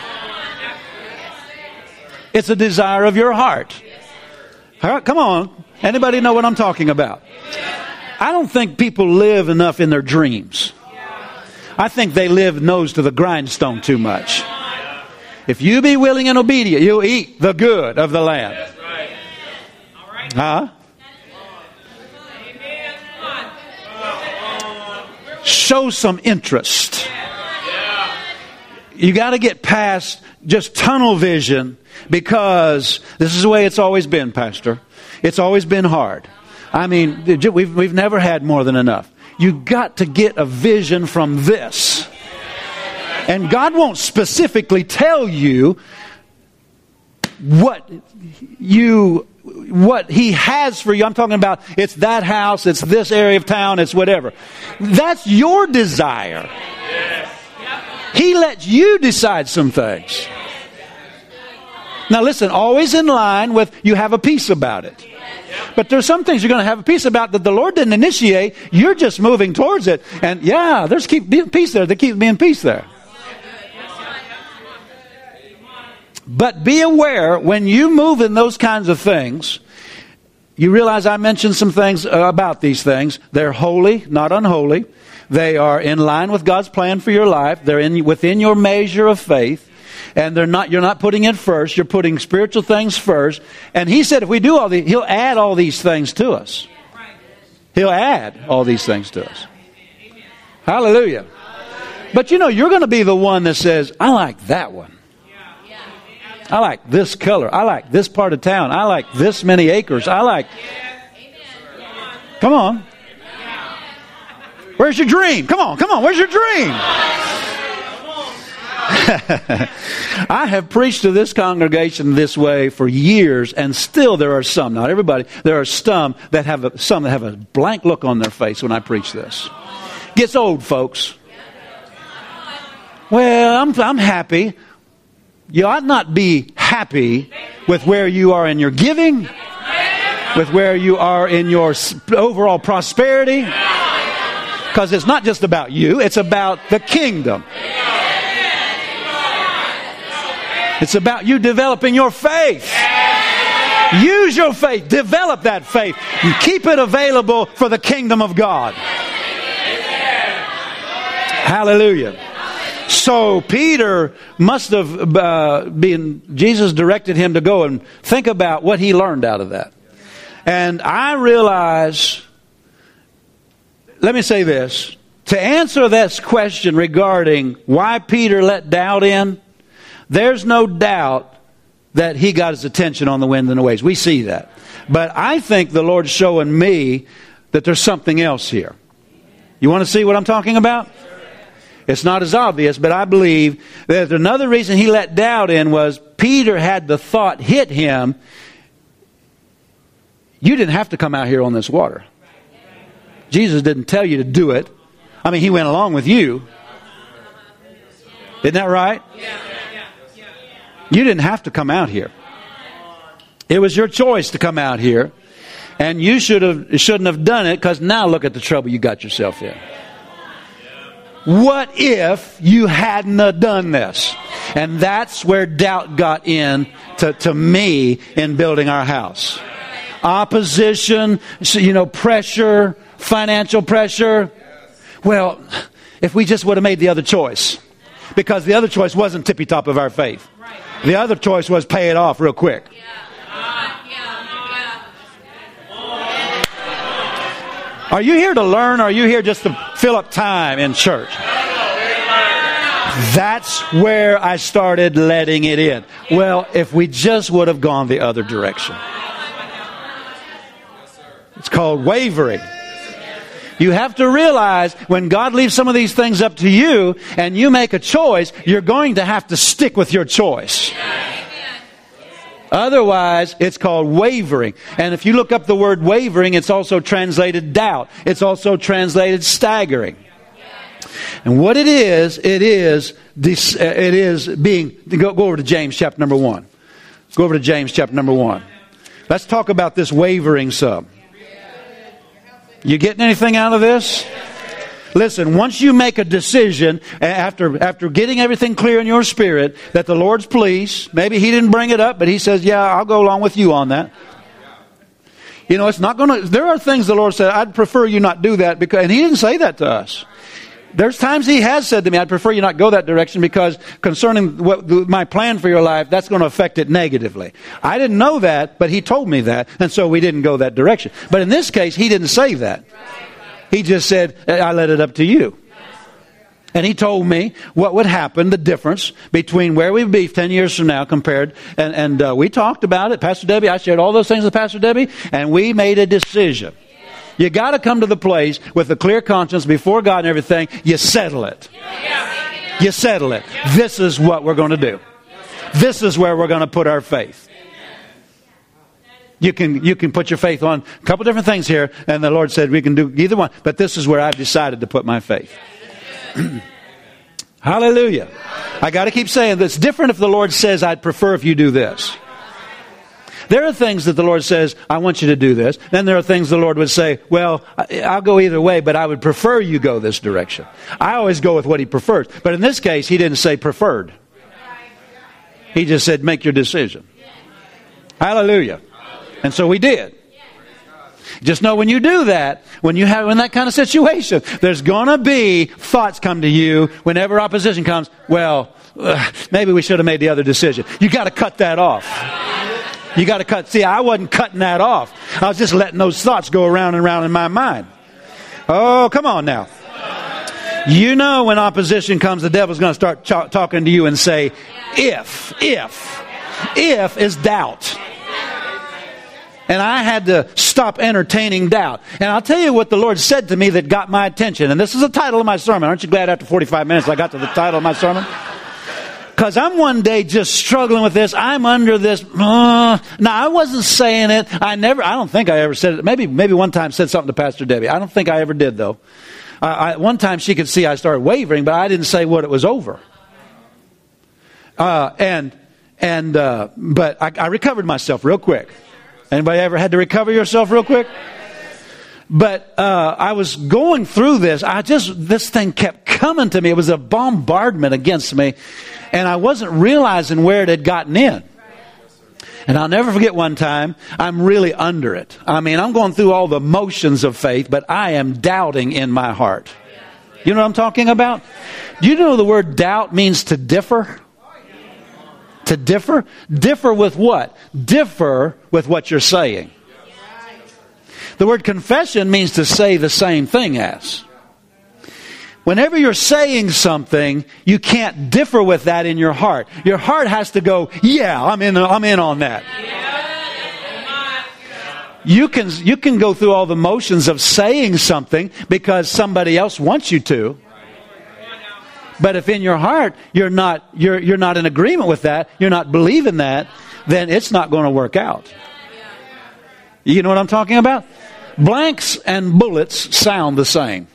It's a desire of your heart. All right, come on. Anybody know what I'm talking about? I don't think people live enough in their dreams. I think they live nose to the grindstone too much. If you be willing and obedient, you'll eat the good of the land. Huh? Show some interest. You got to get past just tunnel vision, because this is the way it's always been, Pastor. It's always been hard. I mean, we've we've never had more than enough. You got to get a vision from this. And God won't specifically tell you what you what He has for you. I'm talking about it's that house, it's this area of town, it's whatever. That's your desire. He lets you decide some things. Now listen, always in line with you have a peace about it. But there's some things you're going to have a peace about that the Lord didn't initiate. You're just moving towards it. And yeah, there's keep being peace there. There keeps being peace there. But be aware, when you move in those kinds of things, you realize I mentioned some things about these things. They're holy, not unholy. They are in line with God's plan for your life. They're in within your measure of faith. And they're not, you're not putting it first. You're putting spiritual things first. And He said if we do all these, He'll add all these things to us. He'll add all these things to us. Hallelujah. But you know, you're going to be the one that says, I like that one. I like this color. I like this part of town. I like this many acres. I like... Come on. Where's your dream? Come on, come on. Where's your dream? I have preached to this congregation this way for years, and still there are some, not everybody, there are some that have a, some that have a blank look on their face when I preach this. Gets old, folks. Well, I'm I'm happy. You ought not be happy with where you are in your giving, with where you are in your overall prosperity, because it's not just about you, it's about the kingdom. It's about you developing your faith. Use your faith. Develop that faith. And keep it available for the kingdom of God. Hallelujah. So Peter must have uh, been, Jesus directed him to go and think about what he learned out of that. And I realize, let me say this, to answer this question regarding why Peter let doubt in, there's no doubt that he got his attention on the wind and the waves. We see that. But I think the Lord's showing me that there's something else here. You want to see what I'm talking about? It's not as obvious, but I believe that another reason he let doubt in was Peter had the thought hit him, you didn't have to come out here on this water. Jesus didn't tell you to do it. I mean, he went along with you. Isn't that right? You didn't have to come out here. It was your choice to come out here. And you should have, shouldn't have done it, because now look at the trouble you got yourself in. What if you hadn't have done this? And that's where doubt got in to, to me in building our house. Opposition, you know, pressure, financial pressure. Well, if we just would have made the other choice. Because the other choice wasn't tippy top of our faith. The other choice was pay it off real quick. Are you here to learn, or are you here just to fill up time in church? That's where I started letting it in. Well, if we just would have gone the other direction. It's called wavering. You have to realize when God leaves some of these things up to you and you make a choice, you're going to have to stick with your choice. Otherwise, it's called wavering. And if you look up the word wavering, it's also translated doubt. It's also translated staggering. And what it is, it is this, uh, it is being, go, go over to James chapter number one. Go over to James chapter number one. Let's talk about this wavering some. You getting anything out of this? Listen, once you make a decision, after after getting everything clear in your spirit, that the Lord's pleased, maybe He didn't bring it up, but He says, yeah, I'll go along with you on that. You know, it's not going to, there are things the Lord said, I'd prefer you not do that, because, and He didn't say that to us. There's times He has said to me, I'd prefer you not go that direction, because concerning what my plan for your life, that's going to affect it negatively. I didn't know that, but He told me that, and so we didn't go that direction. But in this case, He didn't say that. He just said, I let it up to you. And He told me what would happen, the difference between where we'd be ten years from now compared, and, and uh, we talked about it. Pastor Debbie, I shared all those things with Pastor Debbie, and we made a decision. You got to come to the place with a clear conscience before God and everything. You settle it. You settle it. This is what we're going to do. This is where we're going to put our faith. You can you can put your faith on a couple different things here, and the Lord said we can do either one. But this is where I've decided to put my faith. Hallelujah. I got to keep saying this. It's different if the Lord says, I'd prefer if you do this. There are things that the Lord says, I want you to do this. Then there are things the Lord would say, well, I'll go either way, but I would prefer you go this direction. I always go with what He prefers. But in this case, He didn't say preferred. He just said, make your decision. Hallelujah. And so we did. Just know when you do that, when you have in that kind of situation, there's going to be thoughts come to you whenever opposition comes. Well, uh, maybe we should have made the other decision. You got to cut that off. You got to cut. See, I wasn't cutting that off. I was just letting those thoughts go around and around in my mind. Oh, come on now. You know when opposition comes, the devil's going to start ch- talking to you and say, if, if, if is doubt. And I had to stop entertaining doubt. And I'll tell you what the Lord said to me that got my attention. And this is the title of my sermon. Aren't you glad after forty-five minutes I got to the title of my sermon? Because I'm one day just struggling with this. I'm under this. Uh, now, I wasn't saying it. I never, I don't think I ever said it. Maybe, maybe one time said something to Pastor Debbie. I don't think I ever did, though. Uh, I, one time she could see I started wavering, but I didn't say what it was over. Uh, and, and, uh, but I, I recovered myself real quick. Anybody ever had to recover yourself real quick? But uh, I was going through this. I just, this thing kept coming to me. It was a bombardment against me. And I wasn't realizing where it had gotten in. And I'll never forget one time, I'm really under it. I mean, I'm going through all the motions of faith, but I am doubting in my heart. You know what I'm talking about? Do you know the word doubt means to differ? To differ? Differ with what? Differ with what you're saying. The word confession means to say the same thing as. Whenever you're saying something, you can't differ with that in your heart. Your heart has to go, yeah, I'm in, I'm in on that. You can, you can go through all the motions of saying something because somebody else wants you to. But if in your heart you're not you're you're not in agreement with that, you're not believing that, then it's not going to work out. You know what I'm talking about? Blanks and bullets sound the same.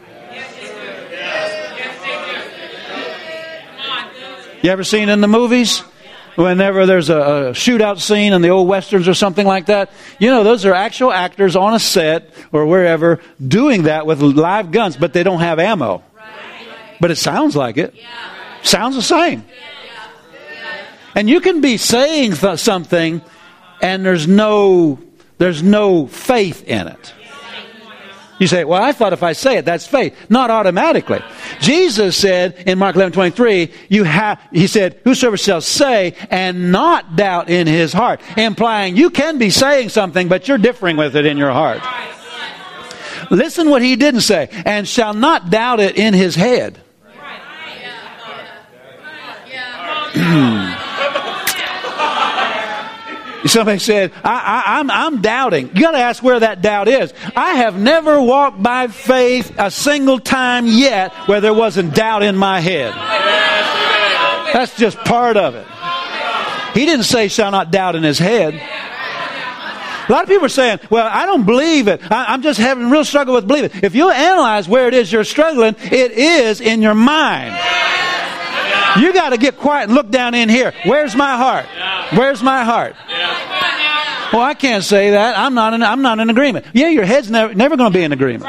You ever seen in the movies? Whenever there's a, a shootout scene in the old westerns or something like that, you know, those are actual actors on a set or wherever doing that with live guns, but they don't have ammo. But it sounds like it. Sounds the same. And you can be saying th- something and there's no there's no faith in it. You say, well, I thought if I say it, that's faith. Not automatically. Jesus said in Mark eleven twenty-three, you have, he said, whosoever shall say and not doubt in his heart. Implying you can be saying something, but you're differing with it in your heart. Listen what he didn't say. And shall not doubt it in his head. Somebody said, I, I, I'm, I'm doubting. You got to ask where that doubt is. I have never walked by faith a single time yet where there wasn't doubt in my head. That's just part of it. He didn't say shall not doubt in his head. A lot of people are saying, well, I don't believe it. I, I'm just having a real struggle with believing. If you analyze where it is you're struggling, it is in your mind. You got to get quiet and look down in here. Where's my heart? Where's my heart? Well, I can't say that. I'm not in, I'm not in agreement. Yeah, your head's never, never going to be in agreement.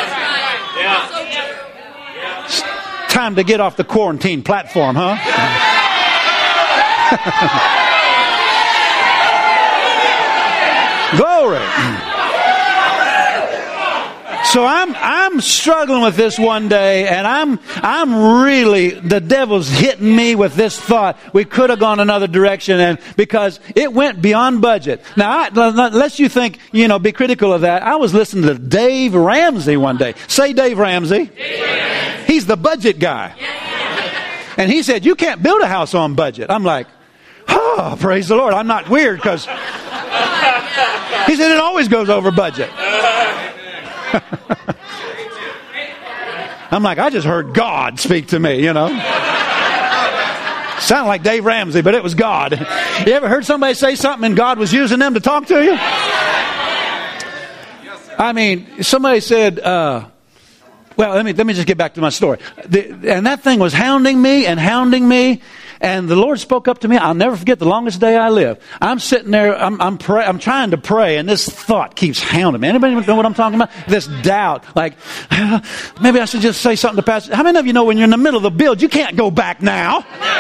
It's time to get off the quarantine platform, huh? Glory. So I'm I'm struggling with this one day, and I'm I'm really, the devil's hitting me with this thought. We could have gone another direction, and because it went beyond budget. Now, I, unless you think, you know, be critical of that, I was listening to Dave Ramsey one day. Say Dave Ramsey. Dave Ramsey. He's the budget guy. And he said, you can't build a house on budget. I'm like, oh, praise the Lord. I'm not weird because he said it always goes over budget. I'm like, I just heard God speak to me, you know. Sounded like Dave Ramsey, but it was God. You ever heard somebody say something and God was using them to talk to you? I mean, somebody said, uh, well, let me let me just get back to my story. The, and that thing was hounding me and hounding me. And the Lord spoke up to me. I'll never forget the longest day I live. I'm sitting there. I'm I'm, pray, I'm trying to pray, and this thought keeps hounding me. Anybody know what I'm talking about? This doubt, like maybe I should just say something to Pastor. How many of you know when you're in the middle of the build, you can't go back now?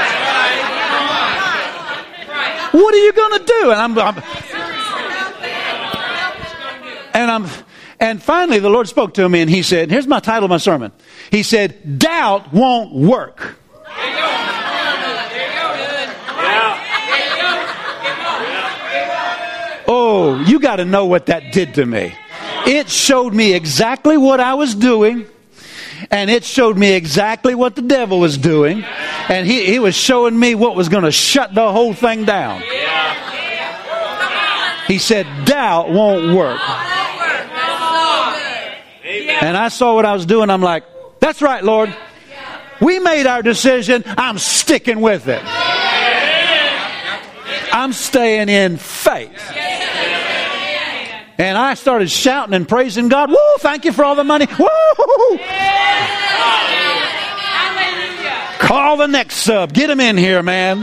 What are you going to do? And I'm, I'm and I'm and finally the Lord spoke to me, and He said, "Here's my title of my sermon." He said, "Doubt won't work." Oh, you got to know what that did to me. It showed me exactly what I was doing. And it showed me exactly what the devil was doing. And he, he was showing me what was going to shut the whole thing down. He said, doubt won't work. And I saw what I was doing. I'm like, that's right, Lord. We made our decision. I'm sticking with it. I'm staying in faith. And I started shouting and praising God. Woo, thank you for all the money. Woo! Call the next sub. Get him in here, man.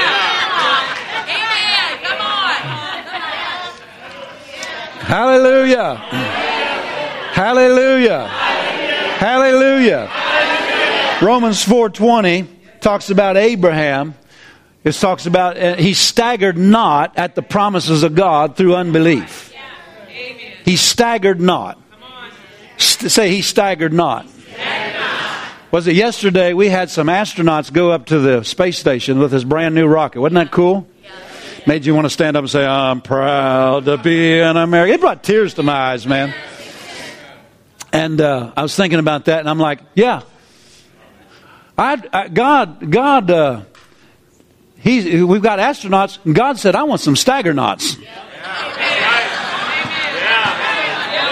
Hallelujah. Hallelujah. Hallelujah. Romans four twenty talks about Abraham. It talks about uh, he staggered not at the promises of God through unbelief. He staggered not. St- say he staggered not. Was it yesterday we had some astronauts go up to the space station with this brand new rocket? Wasn't that cool? Made you want to stand up and say, I'm proud to be an American. It brought tears to my eyes, man. And uh, I was thinking about that, and I'm like, yeah. I, I, God, God, uh, he's, we've got astronauts, and God said, I want some staggernauts.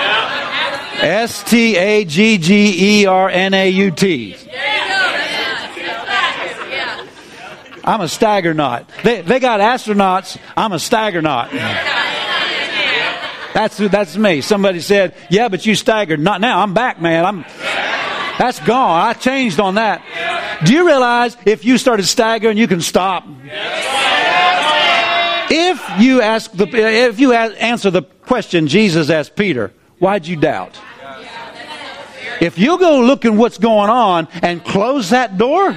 S T A G G E R N A U T. I'm a staggernaut. They, they got astronauts. I'm a staggernaut. That's, that's me. Somebody said, yeah, but you staggered. Not now. I'm back, man. I'm, that's gone. I changed on that. Do you realize if you started staggering, you can stop? If you ask the, if you answer the question Jesus asked Peter, why'd you doubt? If you go looking what's going on and close that door,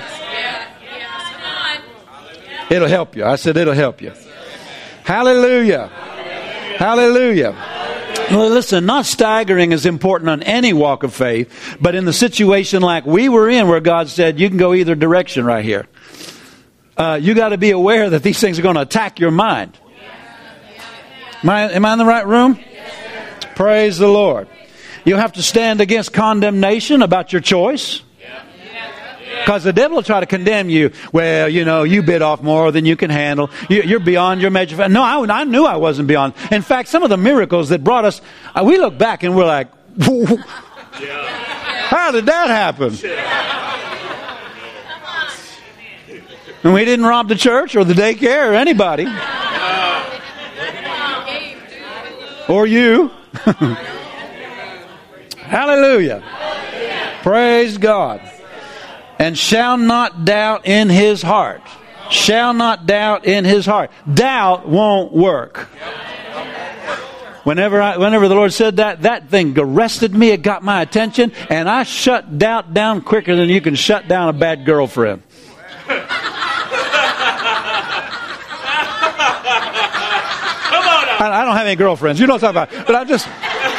it'll help you. I said it'll help you. Hallelujah. Hallelujah. Well, listen, not staggering is important on any walk of faith, but in the situation like we were in where God said you can go either direction right here, uh, you got to be aware that these things are going to attack your mind. Am I, am I in the right room? Praise the Lord. You'll have to stand against condemnation about your choice. Because the devil will try to condemn you. Well, you know, you bit off more than you can handle. You, you're beyond your measure. No, I, I knew I wasn't beyond. In fact, some of the miracles that brought us, uh, we look back and we're like, how did that happen? And we didn't rob the church or the daycare or anybody. Or you. Hallelujah. Praise God. And shall not doubt in his heart. Shall not doubt in his heart. Doubt won't work. Whenever I, whenever the Lord said that, that thing arrested me. It got my attention. And I shut doubt down quicker than you can shut down a bad girlfriend. Come on now. I, I don't have any girlfriends. You know what I'm talking about. But I'm just...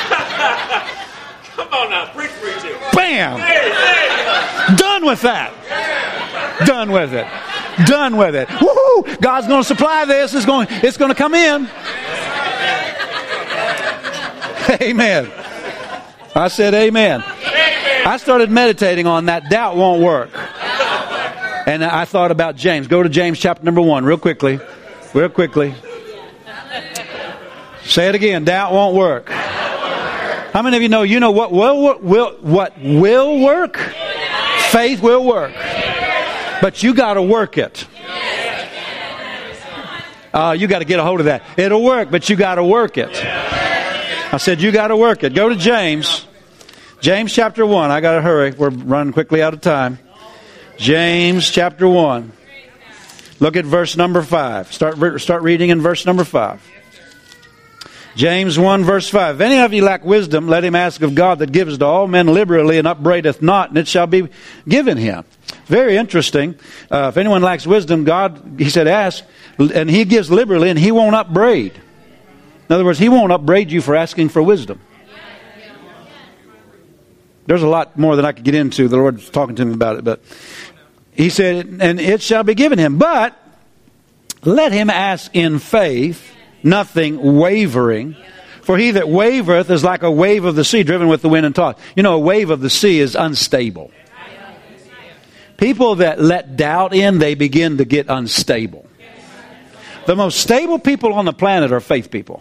Come on now. Preach, preach it. Bam! Hey, hey. Done with that. Done with it. Done with it. Woohoo! God's going to supply this. It's going, it's going to come in. Amen. I said amen. I started meditating on that. Doubt won't work. And I thought about James. Go to James chapter number one real quickly. Real quickly. Say it again. Doubt won't work. How many of you know, you know what will, will, what will work? Faith will work. But you got to work it. Uh, you got to get a hold of that. It'll work, but you got to work it. I said you got to work it. Go to James. James chapter one. I got to hurry. We're running quickly out of time. James chapter one. Look at verse number five. Start, start reading in verse number five. James one verse five. If any of you lack wisdom, let him ask of God that gives to all men liberally and upbraideth not, and it shall be given him. Very interesting. Uh, if anyone lacks wisdom, God, he said, ask, and he gives liberally, and he won't upbraid. In other words, he won't upbraid you for asking for wisdom. There's a lot more than I could get into. The Lord's talking to me about it, but he said, and it shall be given him. But let him ask in faith, nothing wavering. For he that wavereth is like a wave of the sea, driven with the wind and tossed. You know, a wave of the sea is unstable. People that let doubt in, they begin to get unstable. The most stable people on the planet are faith people.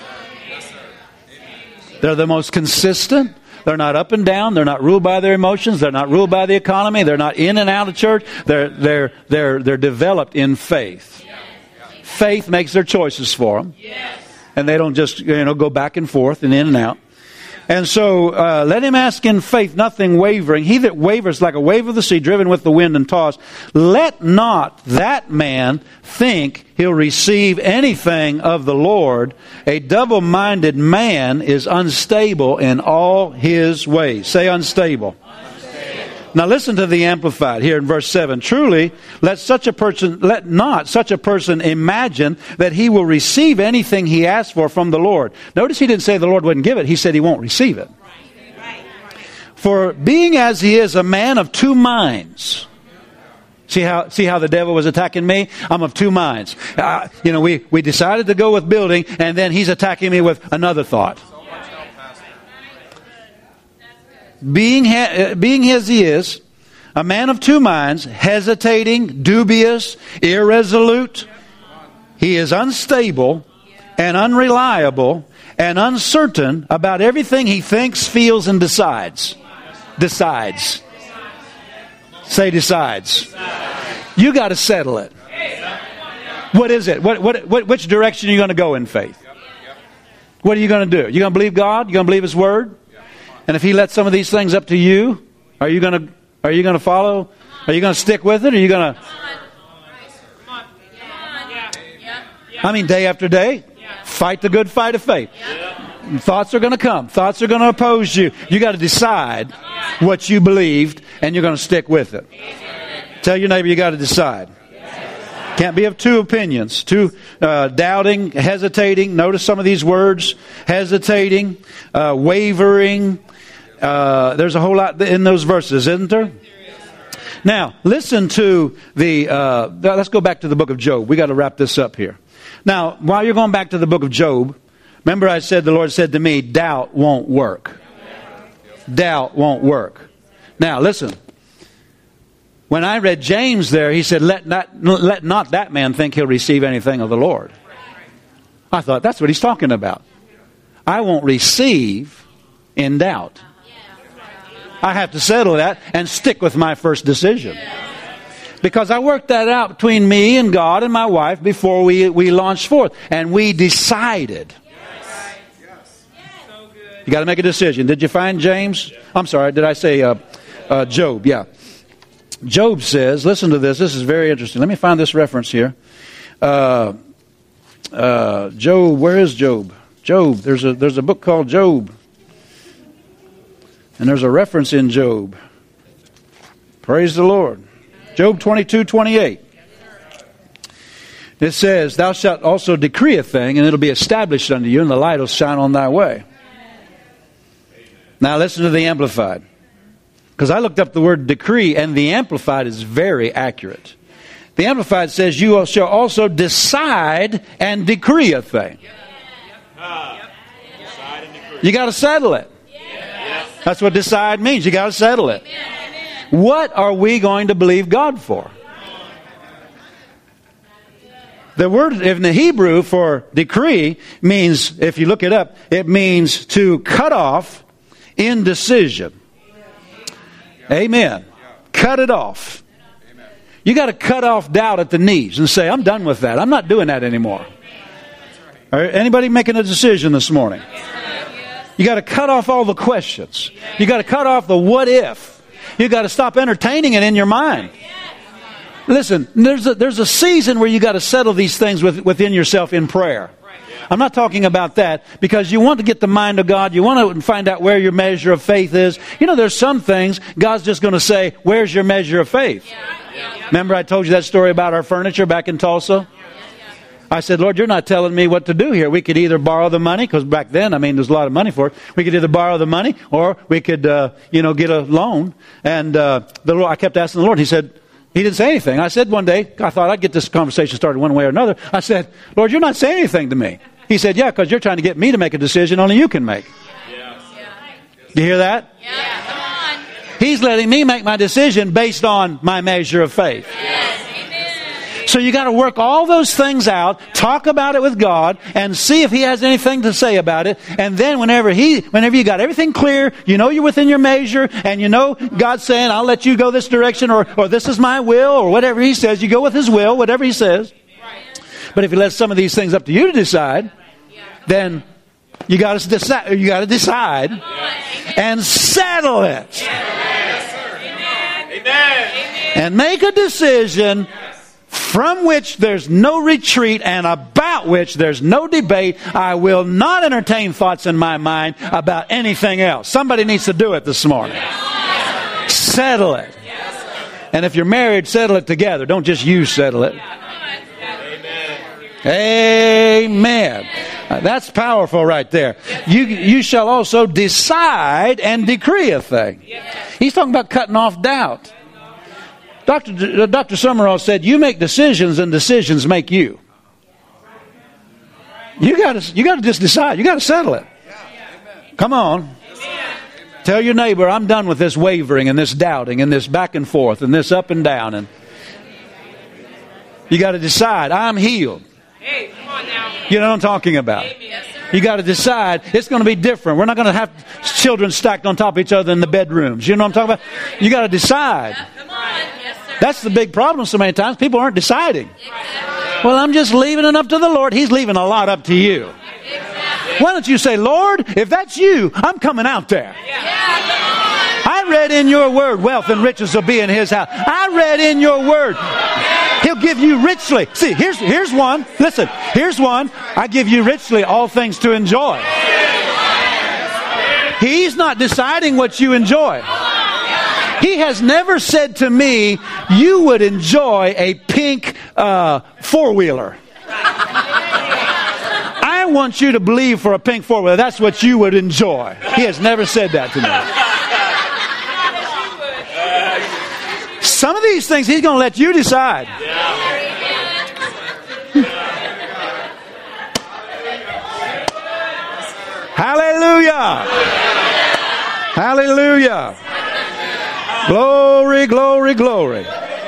They're the most consistent. They're not up and down. They're not ruled by their emotions. They're not ruled by the economy. They're not in and out of church. They're, they're, they're, they're developed in faith. Faith makes their choices for them. And they don't just, you know, go back and forth and in and out. And so, uh, let him ask in faith, nothing wavering. He that wavers like a wave of the sea, driven with the wind and tossed. Let not that man think he'll receive anything of the Lord. A double-minded man is unstable in all his ways. Say unstable. Now listen to the Amplified here in verse seven. Truly, let such a person, let not such a person imagine that he will receive anything he asks for from the Lord. Notice he didn't say the Lord wouldn't give it. He said he won't receive it. For being as he is a man of two minds. See how, see how the devil was attacking me? I'm of two minds. Uh, you know, we, we decided to go with building, and then he's attacking me with another thought. Being, ha- being as he is, a man of two minds, hesitating, dubious, irresolute. He is unstable and unreliable and uncertain about everything he thinks, feels, and decides. Decides. Say decides. You got to settle it. What is it? What, what, what, which direction are you going to go in faith? What are you going to do? You going to believe God? You going to believe His Word? And if He lets some of these things up to you, are you going to are you going to follow? Are you going to stick with it? Or are you going to? I mean, day after day, fight the good fight of faith. Thoughts are going to come. Thoughts are going to oppose you. You got to decide what you believed, and you're going to stick with it. Tell your neighbor you got to decide. Can't be of two opinions. Two uh, doubting, hesitating. Notice some of these words: hesitating, uh, wavering. Uh, there's a whole lot in those verses, isn't there? Now, listen to the. Uh, let's go back to the book of Job. We got to wrap this up here. Now, while you're going back to the book of Job, remember I said the Lord said to me, doubt won't work. Doubt won't work. Now, listen. When I read James there, he said, let not, let not that man think he'll receive anything of the Lord. I thought, that's what he's talking about. I won't receive in doubt. I have to settle that and stick with my first decision. Because I worked that out between me and God and my wife before we, we launched forth. And we decided. You got to make a decision. Did you find James? I'm sorry, did I say uh, uh, Job? Yeah. Job says, listen to this. This is very interesting. Let me find this reference here. Uh, uh, Job, where is Job? Job. There's a there's a book called Job. And there's a reference in Job. Praise the Lord. Job twenty-two twenty-eight. It says, thou shalt also decree a thing, and it'll be established unto you, and the light will shine on thy way. Now listen to the Amplified. Because I looked up the word decree, and the Amplified is very accurate. The Amplified says, you shall also decide and decree a thing. You got to settle it. That's what decide means. You got to settle it. What are we going to believe God for? The word in the Hebrew for decree means, if you look it up, it means to cut off indecision. Amen. Cut it off. You got to cut off doubt at the knees and say, I'm done with that. I'm not doing that anymore. Are anybody making a decision this morning? You got to cut off all the questions. You got to cut off the what if. You got to stop entertaining it in your mind. Listen, there's a, there's a season where you got to settle these things with, within yourself in prayer. I'm not talking about that because you want to get the mind of God. You want to find out where your measure of faith is. You know, there's some things God's just going to say, where's your measure of faith? Remember I told you that story about our furniture back in Tulsa? I said, Lord, you're not telling me what to do here. We could either borrow the money, because back then, I mean, there's a lot of money for it. We could either borrow the money or we could, uh, you know, get a loan. And uh, the Lord, I kept asking the Lord. He said, He didn't say anything. I said one day, I thought I'd get this conversation started one way or another. I said, Lord, you're not saying anything to me. He said, yeah, because you're trying to get me to make a decision only you can make. Yeah. You hear that? Yeah, come on. He's letting me make my decision based on my measure of faith. Yes, amen. So you got to work all those things out, talk about it with God, and see if He has anything to say about it. And then whenever He, whenever you got everything clear, you know you're within your measure, and you know God's saying, I'll let you go this direction, or, or this is my will, or whatever He says. You go with His will, whatever He says. But if He lets some of these things up to you to decide, then you got to decide. You got to decide and settle it, and make a decision from which there's no retreat and about which there's no debate. I will not entertain thoughts in my mind about anything else. Somebody needs to do it this morning. Settle it, and if you're married, settle it together. Don't just you settle it. Amen. Uh, that's powerful right there. You you shall also decide and decree a thing. He's talking about cutting off doubt. Doctor D- Doctor Summerall said, "You make decisions, and decisions make you." You got to you got to just decide. You got to settle it. Come on. Tell your neighbor, I'm done with this wavering and this doubting and this back and forth and this up and down. And you got to decide. I'm healed. Hey, come on now. You know what I'm talking about. Yes, You got to decide it's going to be different. We're not going to have children stacked on top of each other in the bedrooms. You know what I'm talking about? You got to decide. Come on. Yes, sir. That's the big problem so many times. People aren't deciding. Exactly. Well, I'm just leaving it up to the Lord. He's leaving a lot up to you. Why don't you say, Lord, if that's you, I'm coming out there. I read in your word, wealth and riches will be in his house. I read in your word, he'll give you richly. See, here's, here's one. Listen, here's one. I give you richly all things to enjoy. He's not deciding what you enjoy. He has never said to me, you would enjoy a pink uh, four-wheeler. I want you to believe for a pink four-wheeler, that's what you would enjoy. He has never said that to me. Some of these things he's going to let you decide. Hallelujah. Hallelujah. Glory, glory, glory.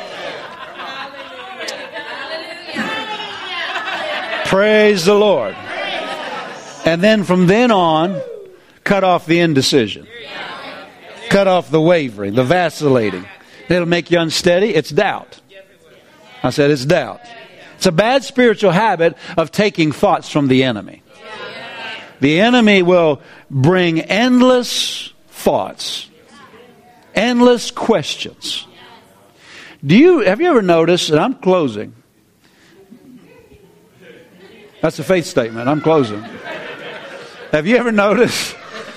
Praise the Lord. And then from then on, cut off the indecision. Cut off the wavering, the vacillating. It'll make you unsteady. It's doubt. I said it's doubt. It's a bad spiritual habit of taking thoughts from the enemy. The enemy will bring endless thoughts. Endless questions. Do you have you ever noticed, and I'm closing. That's a faith statement. I'm closing. Have you ever noticed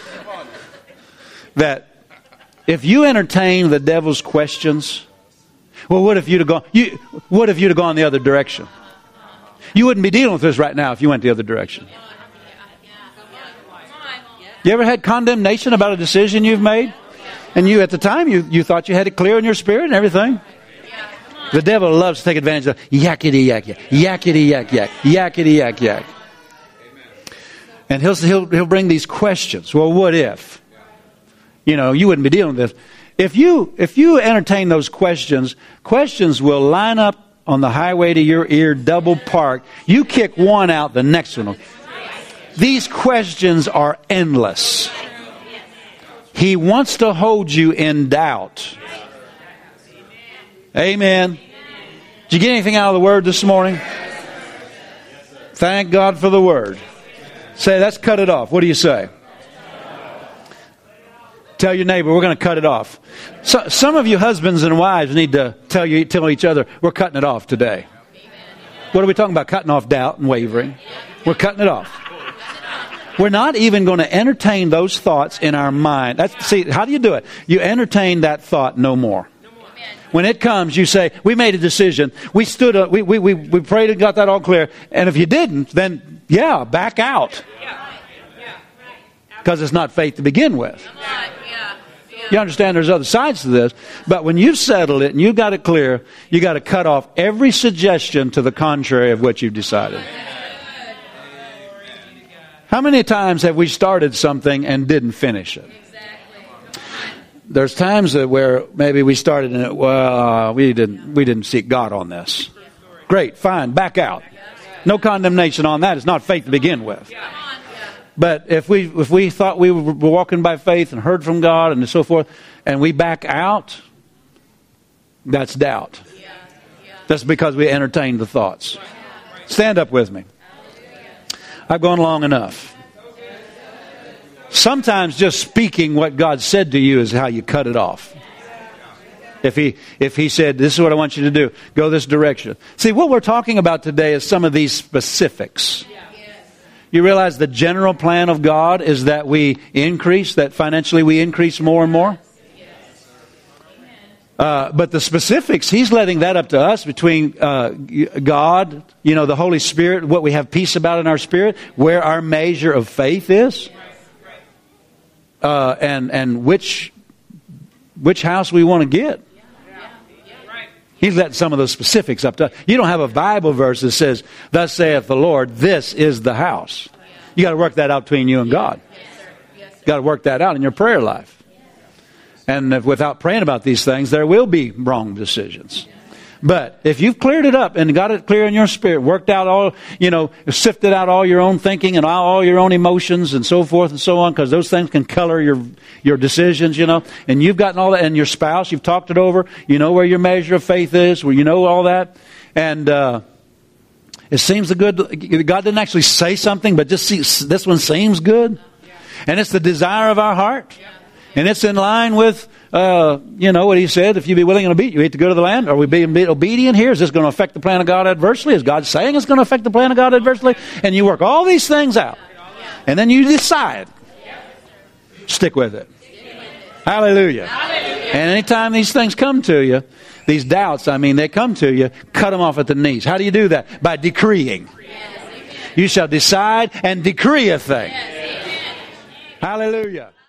that if you entertain the devil's questions, well, what if you'd have gone you what if you'd have gone the other direction? You wouldn't be dealing with this right now if you went the other direction. You ever had condemnation about a decision you've made? And you, at the time, you, you thought you had it clear in your spirit and everything. The devil loves to take advantage of yakety yak yak, yakety yak yak, yakety yak yak. And he'll, he'll, he'll bring these questions. Well, what if? You know, you wouldn't be dealing with this. If you, if you entertain those questions, questions will line up on the highway to your ear, double park. You kick one out, the next one will. These questions are endless. He wants to hold you in doubt. Amen. Did you get anything out of the Word this morning? Thank God for the Word. Say, let's cut it off. What do you say? Tell your neighbor, we're going to cut it off. So, some of you husbands and wives need to tell you, tell each other, we're cutting it off today. What are we talking about? Cutting off doubt and wavering. We're cutting it off. We're not even going to entertain those thoughts in our mind. That's, see, how do you do it? You entertain that thought no more. When it comes, you say, we made a decision. We stood up, we, we, we, we prayed and got that all clear. And if you didn't, then yeah, back out. Because it's not faith to begin with. You understand there's other sides to this. But when you've settled it and you've got it clear, you got to cut off every suggestion to the contrary of what you've decided. How many times have we started something and didn't finish it? There's times that where maybe we started and it, well, we didn't we didn't seek God on this. Great, fine, back out. No condemnation on that. It's not faith to begin with. But if we if we thought we were walking by faith and heard from God and so forth, and we back out, that's doubt. That's because we entertained the thoughts. Stand up with me. I've gone long enough. Sometimes just speaking what God said to you is how you cut it off. If he if he said, this is what I want you to do, go this direction. See, what we're talking about today is some of these specifics. You realize the general plan of God is that we increase, that financially we increase more and more? Uh, but the specifics, He's letting that up to us between uh, God, you know, the Holy Spirit, what we have peace about in our spirit, where our measure of faith is, uh, and and which which house we want to get. He's letting some of those specifics up to us. You don't have a Bible verse that says, "Thus saith the Lord, this is the house." You got to work that out between you and God. You got to work that out in your prayer life. And if without praying about these things, there will be wrong decisions. But if you've cleared it up and got it clear in your spirit, worked out all, you know, sifted out all your own thinking and all, all your own emotions and so forth and so on, because those things can color your your decisions, you know. And you've gotten all that, and your spouse, you've talked it over. You know where your measure of faith is, where you know all that. And uh, It seems a good, God didn't actually say something, but just see, this one seems good. And it's the desire of our heart. And it's in line with, uh, you know, what he said, if you be willing and obedient, you hate to go to the land. Are we being obedient here? Is this going to affect the plan of God adversely? Is God saying it's going to affect the plan of God adversely? And you work all these things out. And then you decide. Stick with it. Hallelujah. And anytime these things come to you, these doubts, I mean, they come to you, cut them off at the knees. How do you do that? By decreeing. You shall decide and decree a thing. Hallelujah.